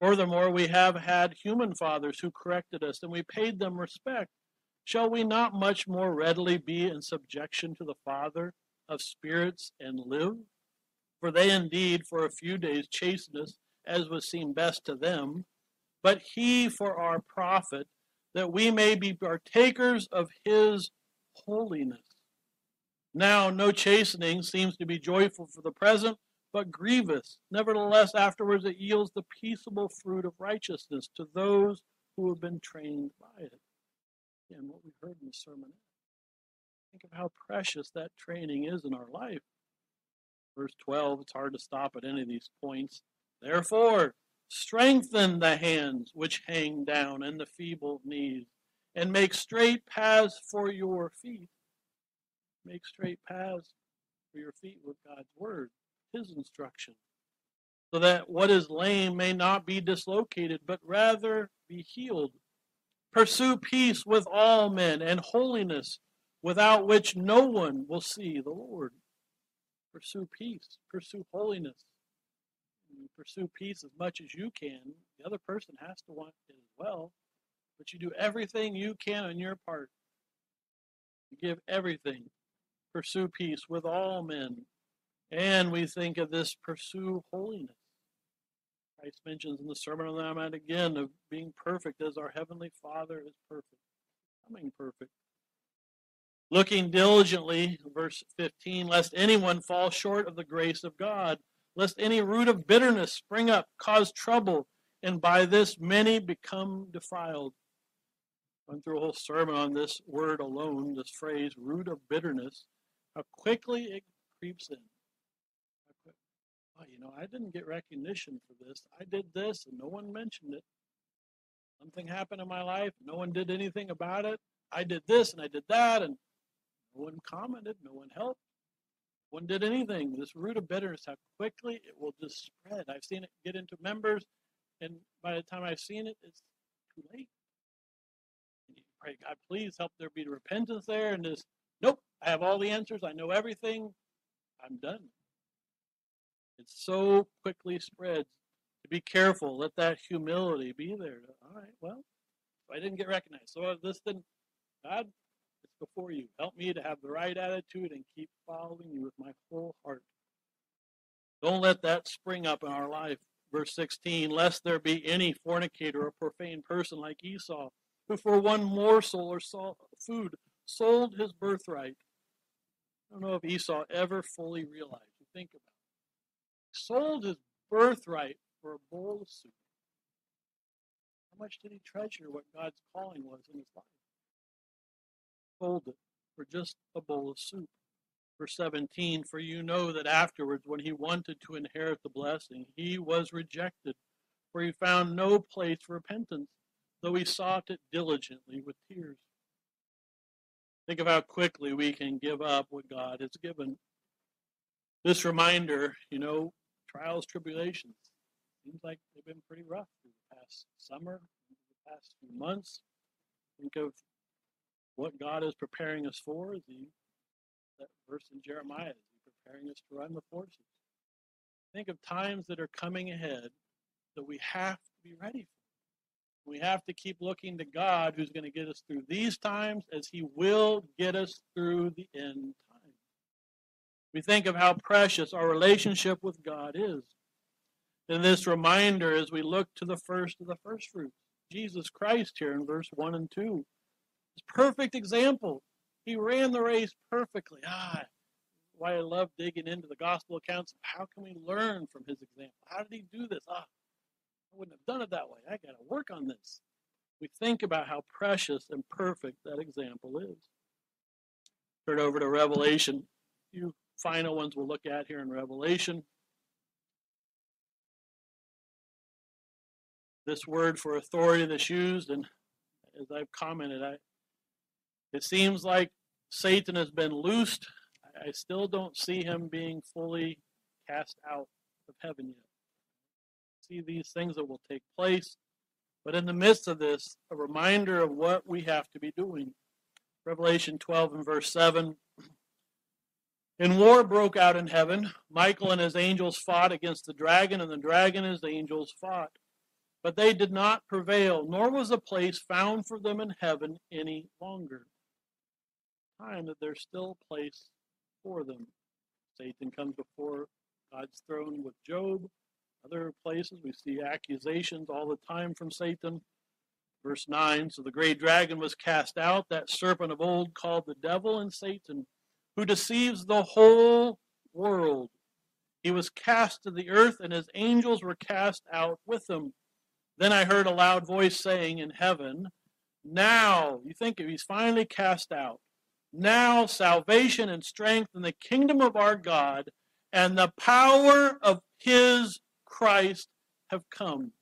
Furthermore, we have had human fathers who corrected us, and we paid them respect. Shall we not much more readily be in subjection to the Father of spirits and live? For they indeed for a few days chastened us, as was seen best to them, but he for our profit, that we may be partakers of his holiness. Now no chastening seems to be joyful for the present, but grievous. Nevertheless, afterwards it yields the peaceable fruit of righteousness to those who have been trained by it. Again, what we heard in the sermon. Think of how precious that training is in our life. Verse twelve, it's hard to stop at any of these points. Therefore, strengthen the hands which hang down and the feeble knees, and make straight paths for your feet. Make straight paths for your feet with God's word, his instruction, so that what is lame may not be dislocated, but rather be healed. Pursue peace with all men and holiness, without which no one will see the Lord. Pursue peace. Pursue holiness. You pursue peace as much as you can. The other person has to want it as well. But you do everything you can on your part. You give everything. Pursue peace with all men. And we think of this, pursue holiness. Christ mentions in the Sermon on the Mount again of being perfect as our Heavenly Father is perfect. Becoming perfect. Looking diligently, verse fifteen, lest anyone fall short of the grace of God, lest any root of bitterness spring up, cause trouble, and by this many become defiled. I went through a whole sermon on this word alone, this phrase, root of bitterness, how quickly it creeps in. Oh, you know, I didn't get recognition for this. I did this, and no one mentioned it. Something happened in my life, no one did anything about it. I did this, and I did that, and no one commented, no one helped, no one did anything. This root of bitterness, how quickly it will just spread. I've seen it get into members, and by the time I've seen it, it's too late. And you pray, God, please help there be repentance there, and just, nope, I have all the answers, I know everything, I'm done. It so quickly spreads. To be careful, let that humility be there. All right, well, I didn't get recognized. So this didn't, God, it's before you. Help me to have the right attitude and keep following you with my whole heart. Don't let that spring up in our life. Verse sixteen, lest there be any fornicator or profane person like Esau, who for one morsel or food sold his birthright. I don't know if Esau ever fully realized. You think about it. He sold his birthright for a bowl of soup. How much did he treasure what God's calling was in his life? Sold it for just a bowl of soup. Verse seventeen, for you know that afterwards, when he wanted to inherit the blessing, he was rejected, for he found no place for repentance, though he sought it diligently with tears. Think of how quickly we can give up what God has given. This reminder, you know, trials, tribulations, seems like they've been pretty rough through the past summer, the past few months. Think of what God is preparing us for. The, that verse in Jeremiah, is he preparing us to run the forces? Think of times that are coming ahead that we have to be ready for. We have to keep looking to God, who's going to get us through these times as he will get us through the end times. We think of how precious our relationship with God is. And this reminder as we look to the first of the first fruits, Jesus Christ here in verse one and two. His perfect example. He ran the race perfectly. Ah, why I love digging into the gospel accounts. How can we learn from his example? How did he do this? Ah, I wouldn't have done it that way. I got to work on this. We think about how precious and perfect that example is. Turn over to Revelation. A few final ones we'll look at here in Revelation. This word for authority that's used, and as I've commented, I, it seems like Satan has been loosed. I still don't see him being fully cast out of heaven yet. See these things that will take place, but in the midst of this, a reminder of what we have to be doing. Revelation twelve and verse seven. And war broke out in heaven. Michael and his angels fought against the dragon, and the dragon and his angels fought. But they did not prevail, nor was a place found for them in heaven any longer. Time that there's still a place for them. Satan comes before God's throne with Job. Other places we see accusations all the time from Satan. Verse nine, so the great dragon was cast out, that serpent of old called the devil and Satan, who deceives the whole world. He was cast to the earth, and his angels were cast out with him. Then I heard a loud voice saying in heaven, now, you think if he's finally cast out, now salvation and strength in the kingdom of our God and the power of his Christ have come.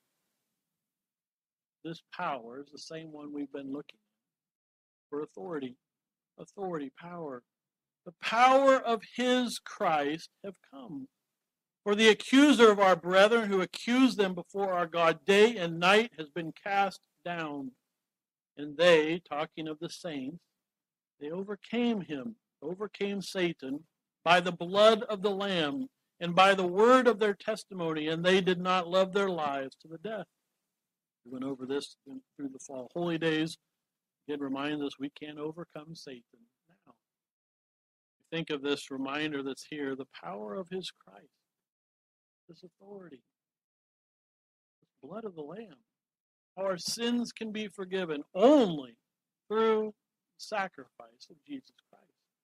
This power is the same one we've been looking at for authority. Authority, power. The power of his Christ have come. For the accuser of our brethren who accused them before our God day and night has been cast down. And they, talking of the saints, they overcame him, overcame Satan by the blood of the Lamb and by the word of their testimony, and they did not love their lives to the death. We went over this through the fall holy days. Again, reminds us we can't overcome Satan now. Think of this reminder that's here, the power of his Christ, this authority, the blood of the Lamb. How our sins can be forgiven only through the sacrifice of Jesus Christ.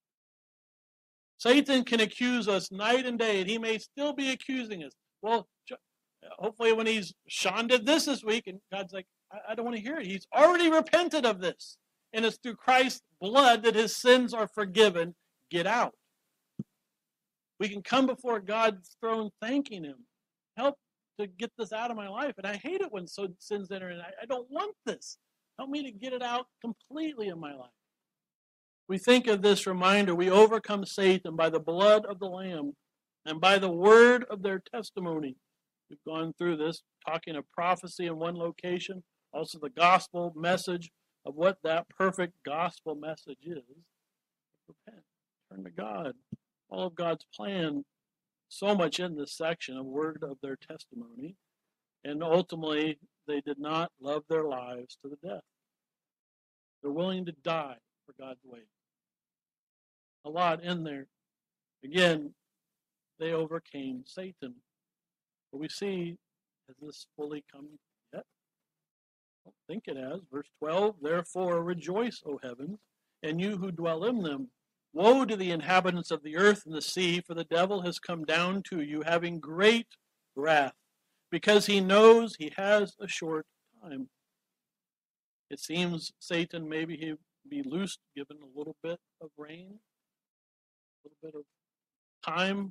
Satan can accuse us night and day, and he may still be accusing us. Well, hopefully when he's, Sean did this this week, and God's like, I, I don't want to hear it. He's already repented of this. And it's through Christ's blood that his sins are forgiven. Get out. We can come before God's throne thanking him. Help to get this out of my life. And I hate it when so sins enter in. I, I don't want this. Help me to get it out completely in my life. We think of this reminder. We overcome Satan by the blood of the Lamb and by the word of their testimony. We've gone through this, talking of prophecy in one location, also the gospel message of what that perfect gospel message is. Repent, turn to God. All of God's plan, so much in this section, a word of their testimony. And ultimately, they did not love their lives to the death. They're willing to die for God's way. A lot in there. Again, they overcame Satan. But we see, has this fully come yet? I don't think it has. Verse twelve, therefore rejoice, O heavens, and you who dwell in them. Woe to the inhabitants of the earth and the sea, for the devil has come down to you, having great wrath, because he knows he has a short time. It seems Satan, maybe he'd be loosed, given a little bit of rain, a little bit of time.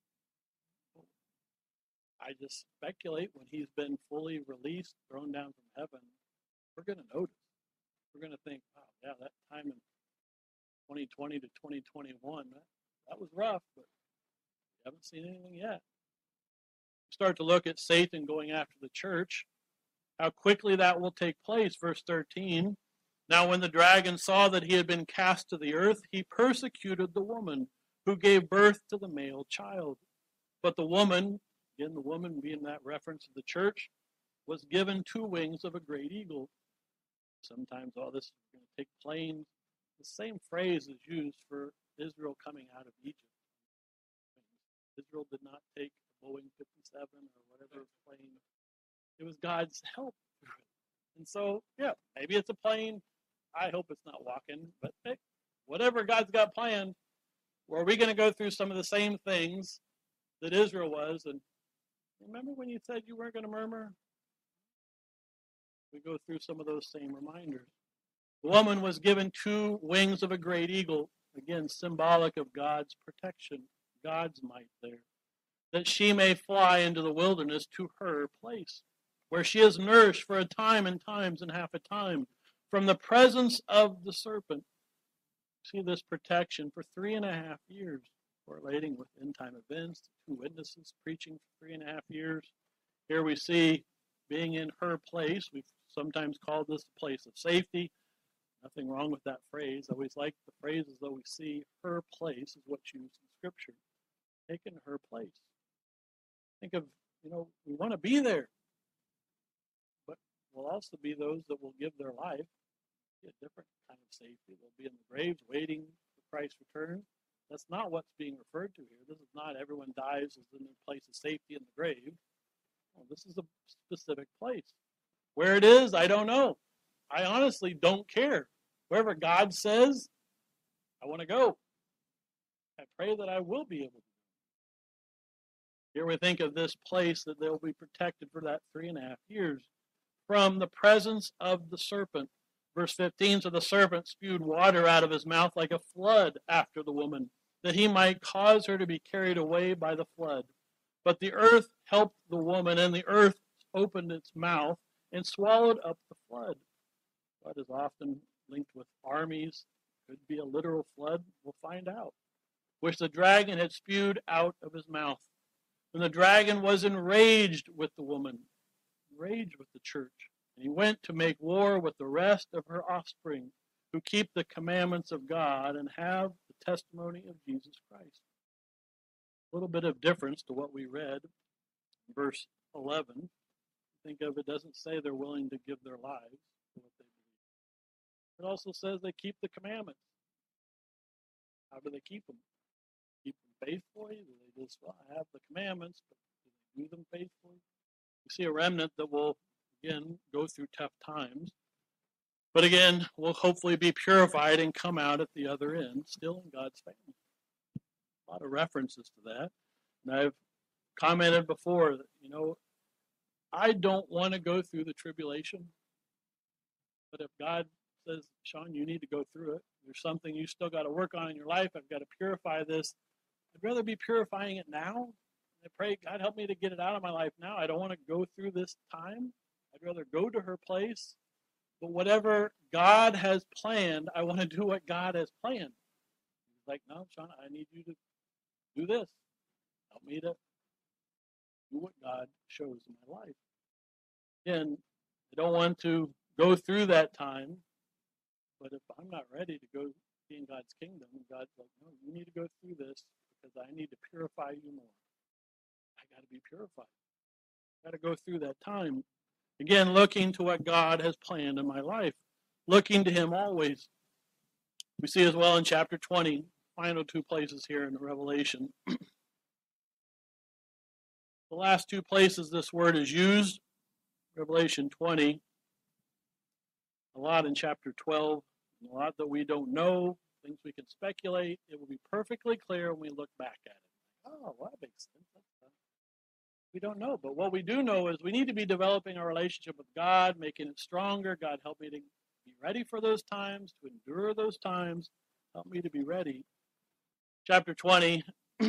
I just speculate when he's been fully released, thrown down from heaven, we're going to notice. We're going to think, wow, yeah, that time in twenty twenty to twenty twenty-one, that, that was rough, but we haven't seen anything yet. Start to look at Satan going after the church, how quickly that will take place. Verse thirteen, now when the dragon saw that he had been cast to the earth, he persecuted the woman who gave birth to the male child. But the woman, again, the woman being that reference to the church, was given two wings of a great eagle. Sometimes all this is going to take planes. The same phrase is used for Israel coming out of Egypt. Israel did not take a Boeing fifty-seven or whatever plane. It was God's help. And so, yeah, maybe it's a plane. I hope it's not walking. But hey, whatever God's got planned, are we going to go through some of the same things that Israel was? And remember when you said you weren't going to murmur? We go through some of those same reminders. The woman was given two wings of a great eagle, again, symbolic of God's protection, God's might there, that she may fly into the wilderness to her place, where she is nourished for a time and times and half a time from the presence of the serpent. See this protection for three and a half years, correlating with end-time events, two witnesses preaching for three and a half years. Here we see being in her place. We've sometimes called this a place of safety. Nothing wrong with that phrase. I always like the phrase as though we see her place is what's used in Scripture. Taking her place. Think of, you know, we want to be there. will also be those that will give their life, be a different kind of safety. They'll be in the graves waiting for Christ's return. That's not what's being referred to here. This is not everyone dies as in their place of safety in the grave. Well, this is a specific place. Where it is, I don't know. I honestly don't care. Wherever God says, I want to go. I pray that I will be able to. Here we think of this place that they'll be protected for that three and a half years from the presence of the serpent. Verse fifteen, so the serpent spewed water out of his mouth like a flood after the woman, that he might cause her to be carried away by the flood. But the earth helped the woman, and the earth opened its mouth and swallowed up the flood. Flood is often linked with armies. Could be a literal flood. We'll find out. Which the dragon had spewed out of his mouth. And the dragon was enraged with the woman, enraged with the church. And he went to make war with the rest of her offspring, who keep the commandments of God and have the testimony of Jesus Christ. A little bit of difference to what we read in verse eleven. Think of it, doesn't say they're willing to give their lives for what they believe. It also says they keep the commandments. How do they keep them? Keep them faithfully? Do they just, well, I have the commandments, but do they do them faithfully? We see a remnant that will, again, go through tough times. But again, will hopefully be purified and come out at the other end, still in God's family. A lot of references to that. And I've commented before that, you know, I don't want to go through the tribulation. But if God says, Sean, you need to go through it, there's something you still got to work on in your life, I've got to purify this, I'd rather be purifying it now. I pray, God, help me to get it out of my life now. I don't want to go through this time. I'd rather go to her place. But whatever God has planned, I want to do what God has planned. He's like, no, Sean, I need you to do this. Help me to do what God shows in my life. Again, I don't want to go through that time, but if I'm not ready to go be in God's kingdom, God's like, no, you need to go through this because I need to purify you more. I got to be purified. I got to go through that time. Again, looking to what God has planned in my life. Looking to Him always. We see as well in chapter twenty, final two places here in the Revelation. The last two places this word is used, Revelation twenty, a lot in chapter twelve, a lot that we don't know, things we can speculate. It will be perfectly clear when we look back at it. Oh, well, that makes sense. We don't know, but what we do know is we need to be developing our relationship with God, making it stronger. God, help me to be ready for those times, to endure those times. Help me to be ready. Chapter twenty,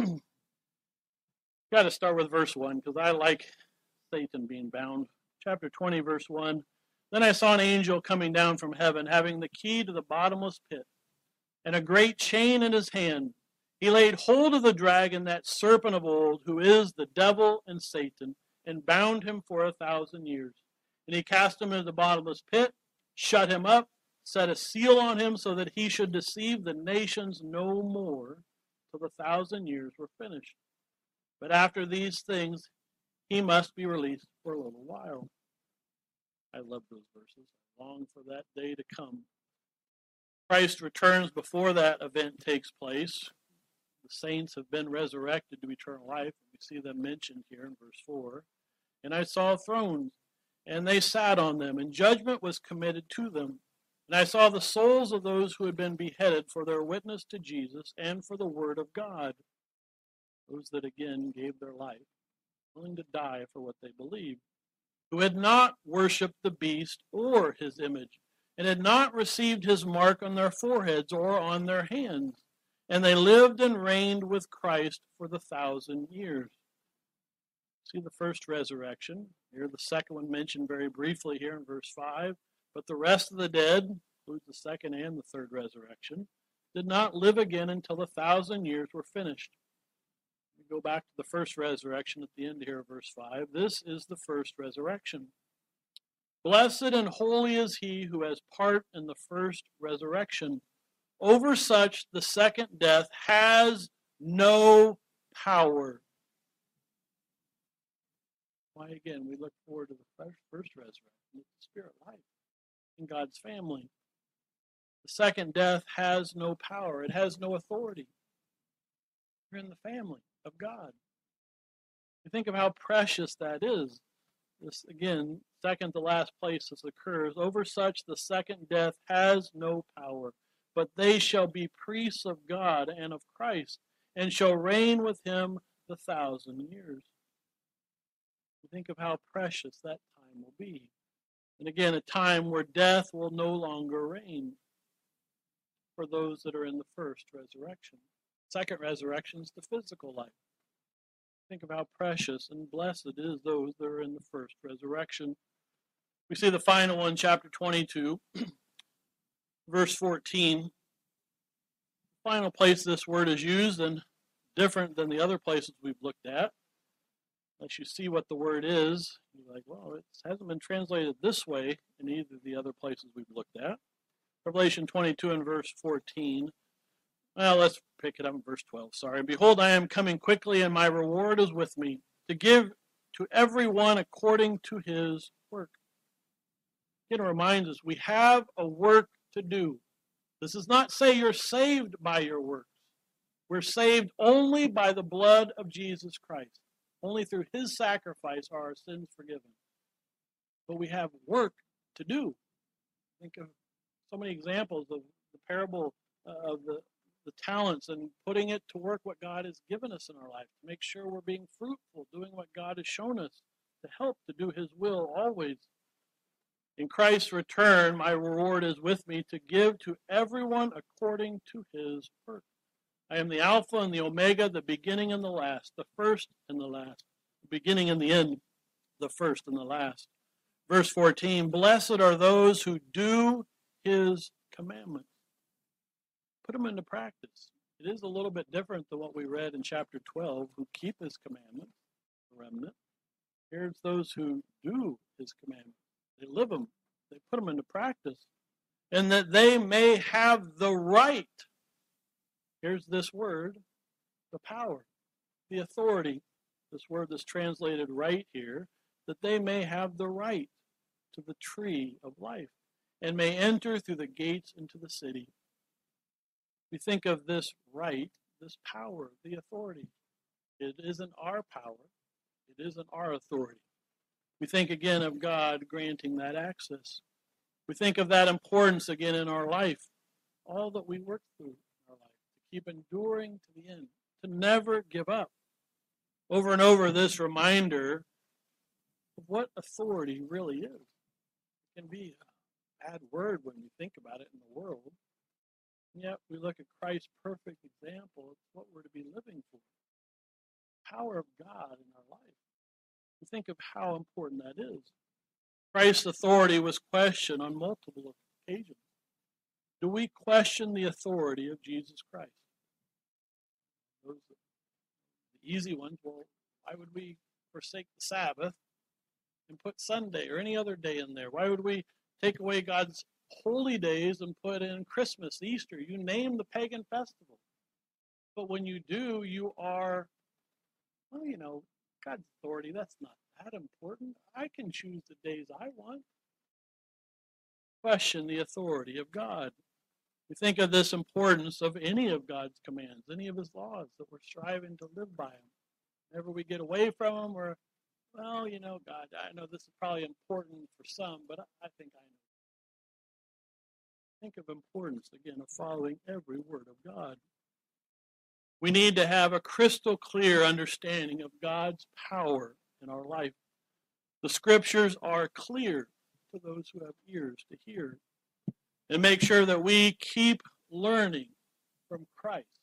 got to start with verse one because I like Satan being bound. Chapter twenty, verse one. Then I saw an angel coming down from heaven, having the key to the bottomless pit, and a great chain in his hand. He laid hold of the dragon, that serpent of old, who is the devil and Satan, and bound him for a thousand years. And he cast him into the bottomless pit, shut him up, set a seal on him, so that he should deceive the nations no more, till the thousand years were finished. But after these things, he must be released for a little while. I love those verses. I long for that day to come. Christ returns before that event takes place. The saints have been resurrected to eternal life. We see them mentioned here in verse four. And I saw thrones, and they sat on them, and judgment was committed to them. And I saw the souls of those who had been beheaded for their witness to Jesus and for the word of God. Those that again gave their life, willing to die for what they believed, who had not worshipped the beast or his image, and had not received his mark on their foreheads or on their hands. And they lived and reigned with Christ for the thousand years. See the first resurrection. Here the second one mentioned very briefly here in verse five. But the rest of the dead, includes the second and the third resurrection, did not live again until the thousand years were finished. We go back to the first resurrection at the end here of verse five. This is the first resurrection. Blessed and holy is he who has part in the first resurrection. Over such, the second death has no power. Why, again, we look forward to the first, first resurrection of the Spirit. God's family. The second death has no power. It has no authority. You're in the family of God. You think of how precious that is. This, again, second to last place this occurs. Over such the second death has no power, but they shall be priests of God and of Christ, and shall reign with him the thousand years. You think of how precious that time will be. And again, a time where death will no longer reign for those that are in the first resurrection. Second resurrection is the physical life. Think of how precious and blessed it is those that are in the first resurrection. We see the final one, chapter twenty-two, verse fourteen. The final place this word is used, and different than the other places we've looked at. Unless you see what the word is, you're like, well, it hasn't been translated this way in either of the other places we've looked at. Revelation twenty-two and verse fourteen. Well, let's pick it up in verse twelve. Sorry. Behold, I am coming quickly, and my reward is with me, to give to everyone according to his work. Again, it reminds us we have a work to do. This does not say you're saved by your works. We're saved only by the blood of Jesus Christ. Only through his sacrifice are our sins forgiven. But we have work to do. Think of so many examples of the parable of the the talents and putting it to work what God has given us in our life to make sure we're being fruitful, doing what God has shown us to help to do his will always. In Christ's return, my reward is with me to give to everyone according to his work. I am the Alpha and the Omega, the beginning and the last, the first and the last, the beginning and the end, the first and the last. Verse fourteen, blessed are those who do his commandments. Put them into practice. It is a little bit different than what we read in chapter twelve, who keep his commandments, the remnant. Here's those who do his commandments. They live them. They put them into practice. And that they may have the right. Here's this word, the power, the authority. This word that's translated right here. That they may have the right to the tree of life and may enter through the gates into the city. We think of this right, this power, the authority. It isn't our power. It isn't our authority. We think again of God granting that access. We think of that importance again in our life. All that we work through in our life. To keep enduring to the end. To never give up. Over and over this reminder of what authority really is. It can be a bad word when we think about it in the world. And yet we look at Christ's perfect example. It's what we're to be living for. The power of God in our life. We think of how important that is. Christ's authority was questioned on multiple occasions. Do we question the authority of Jesus Christ? Those are the easy ones. Well, why would we forsake the Sabbath and put Sunday or any other day in there? Why would we take away God's holy days and put in Christmas, Easter? You name the pagan festival. But when you do, you are, well, you know, God's authority, that's not that important. I can choose the days I want. Question the authority of God. We think of this importance of any of God's commands, any of his laws that we're striving to live by them. Whenever we get away from them, we're, well, you know, God, I know this is probably important for some, but I think I know. Think of importance, again, of following every word of God. We need to have a crystal clear understanding of God's power in our life. The scriptures are clear to those who have ears to hear. And make sure that we keep learning from Christ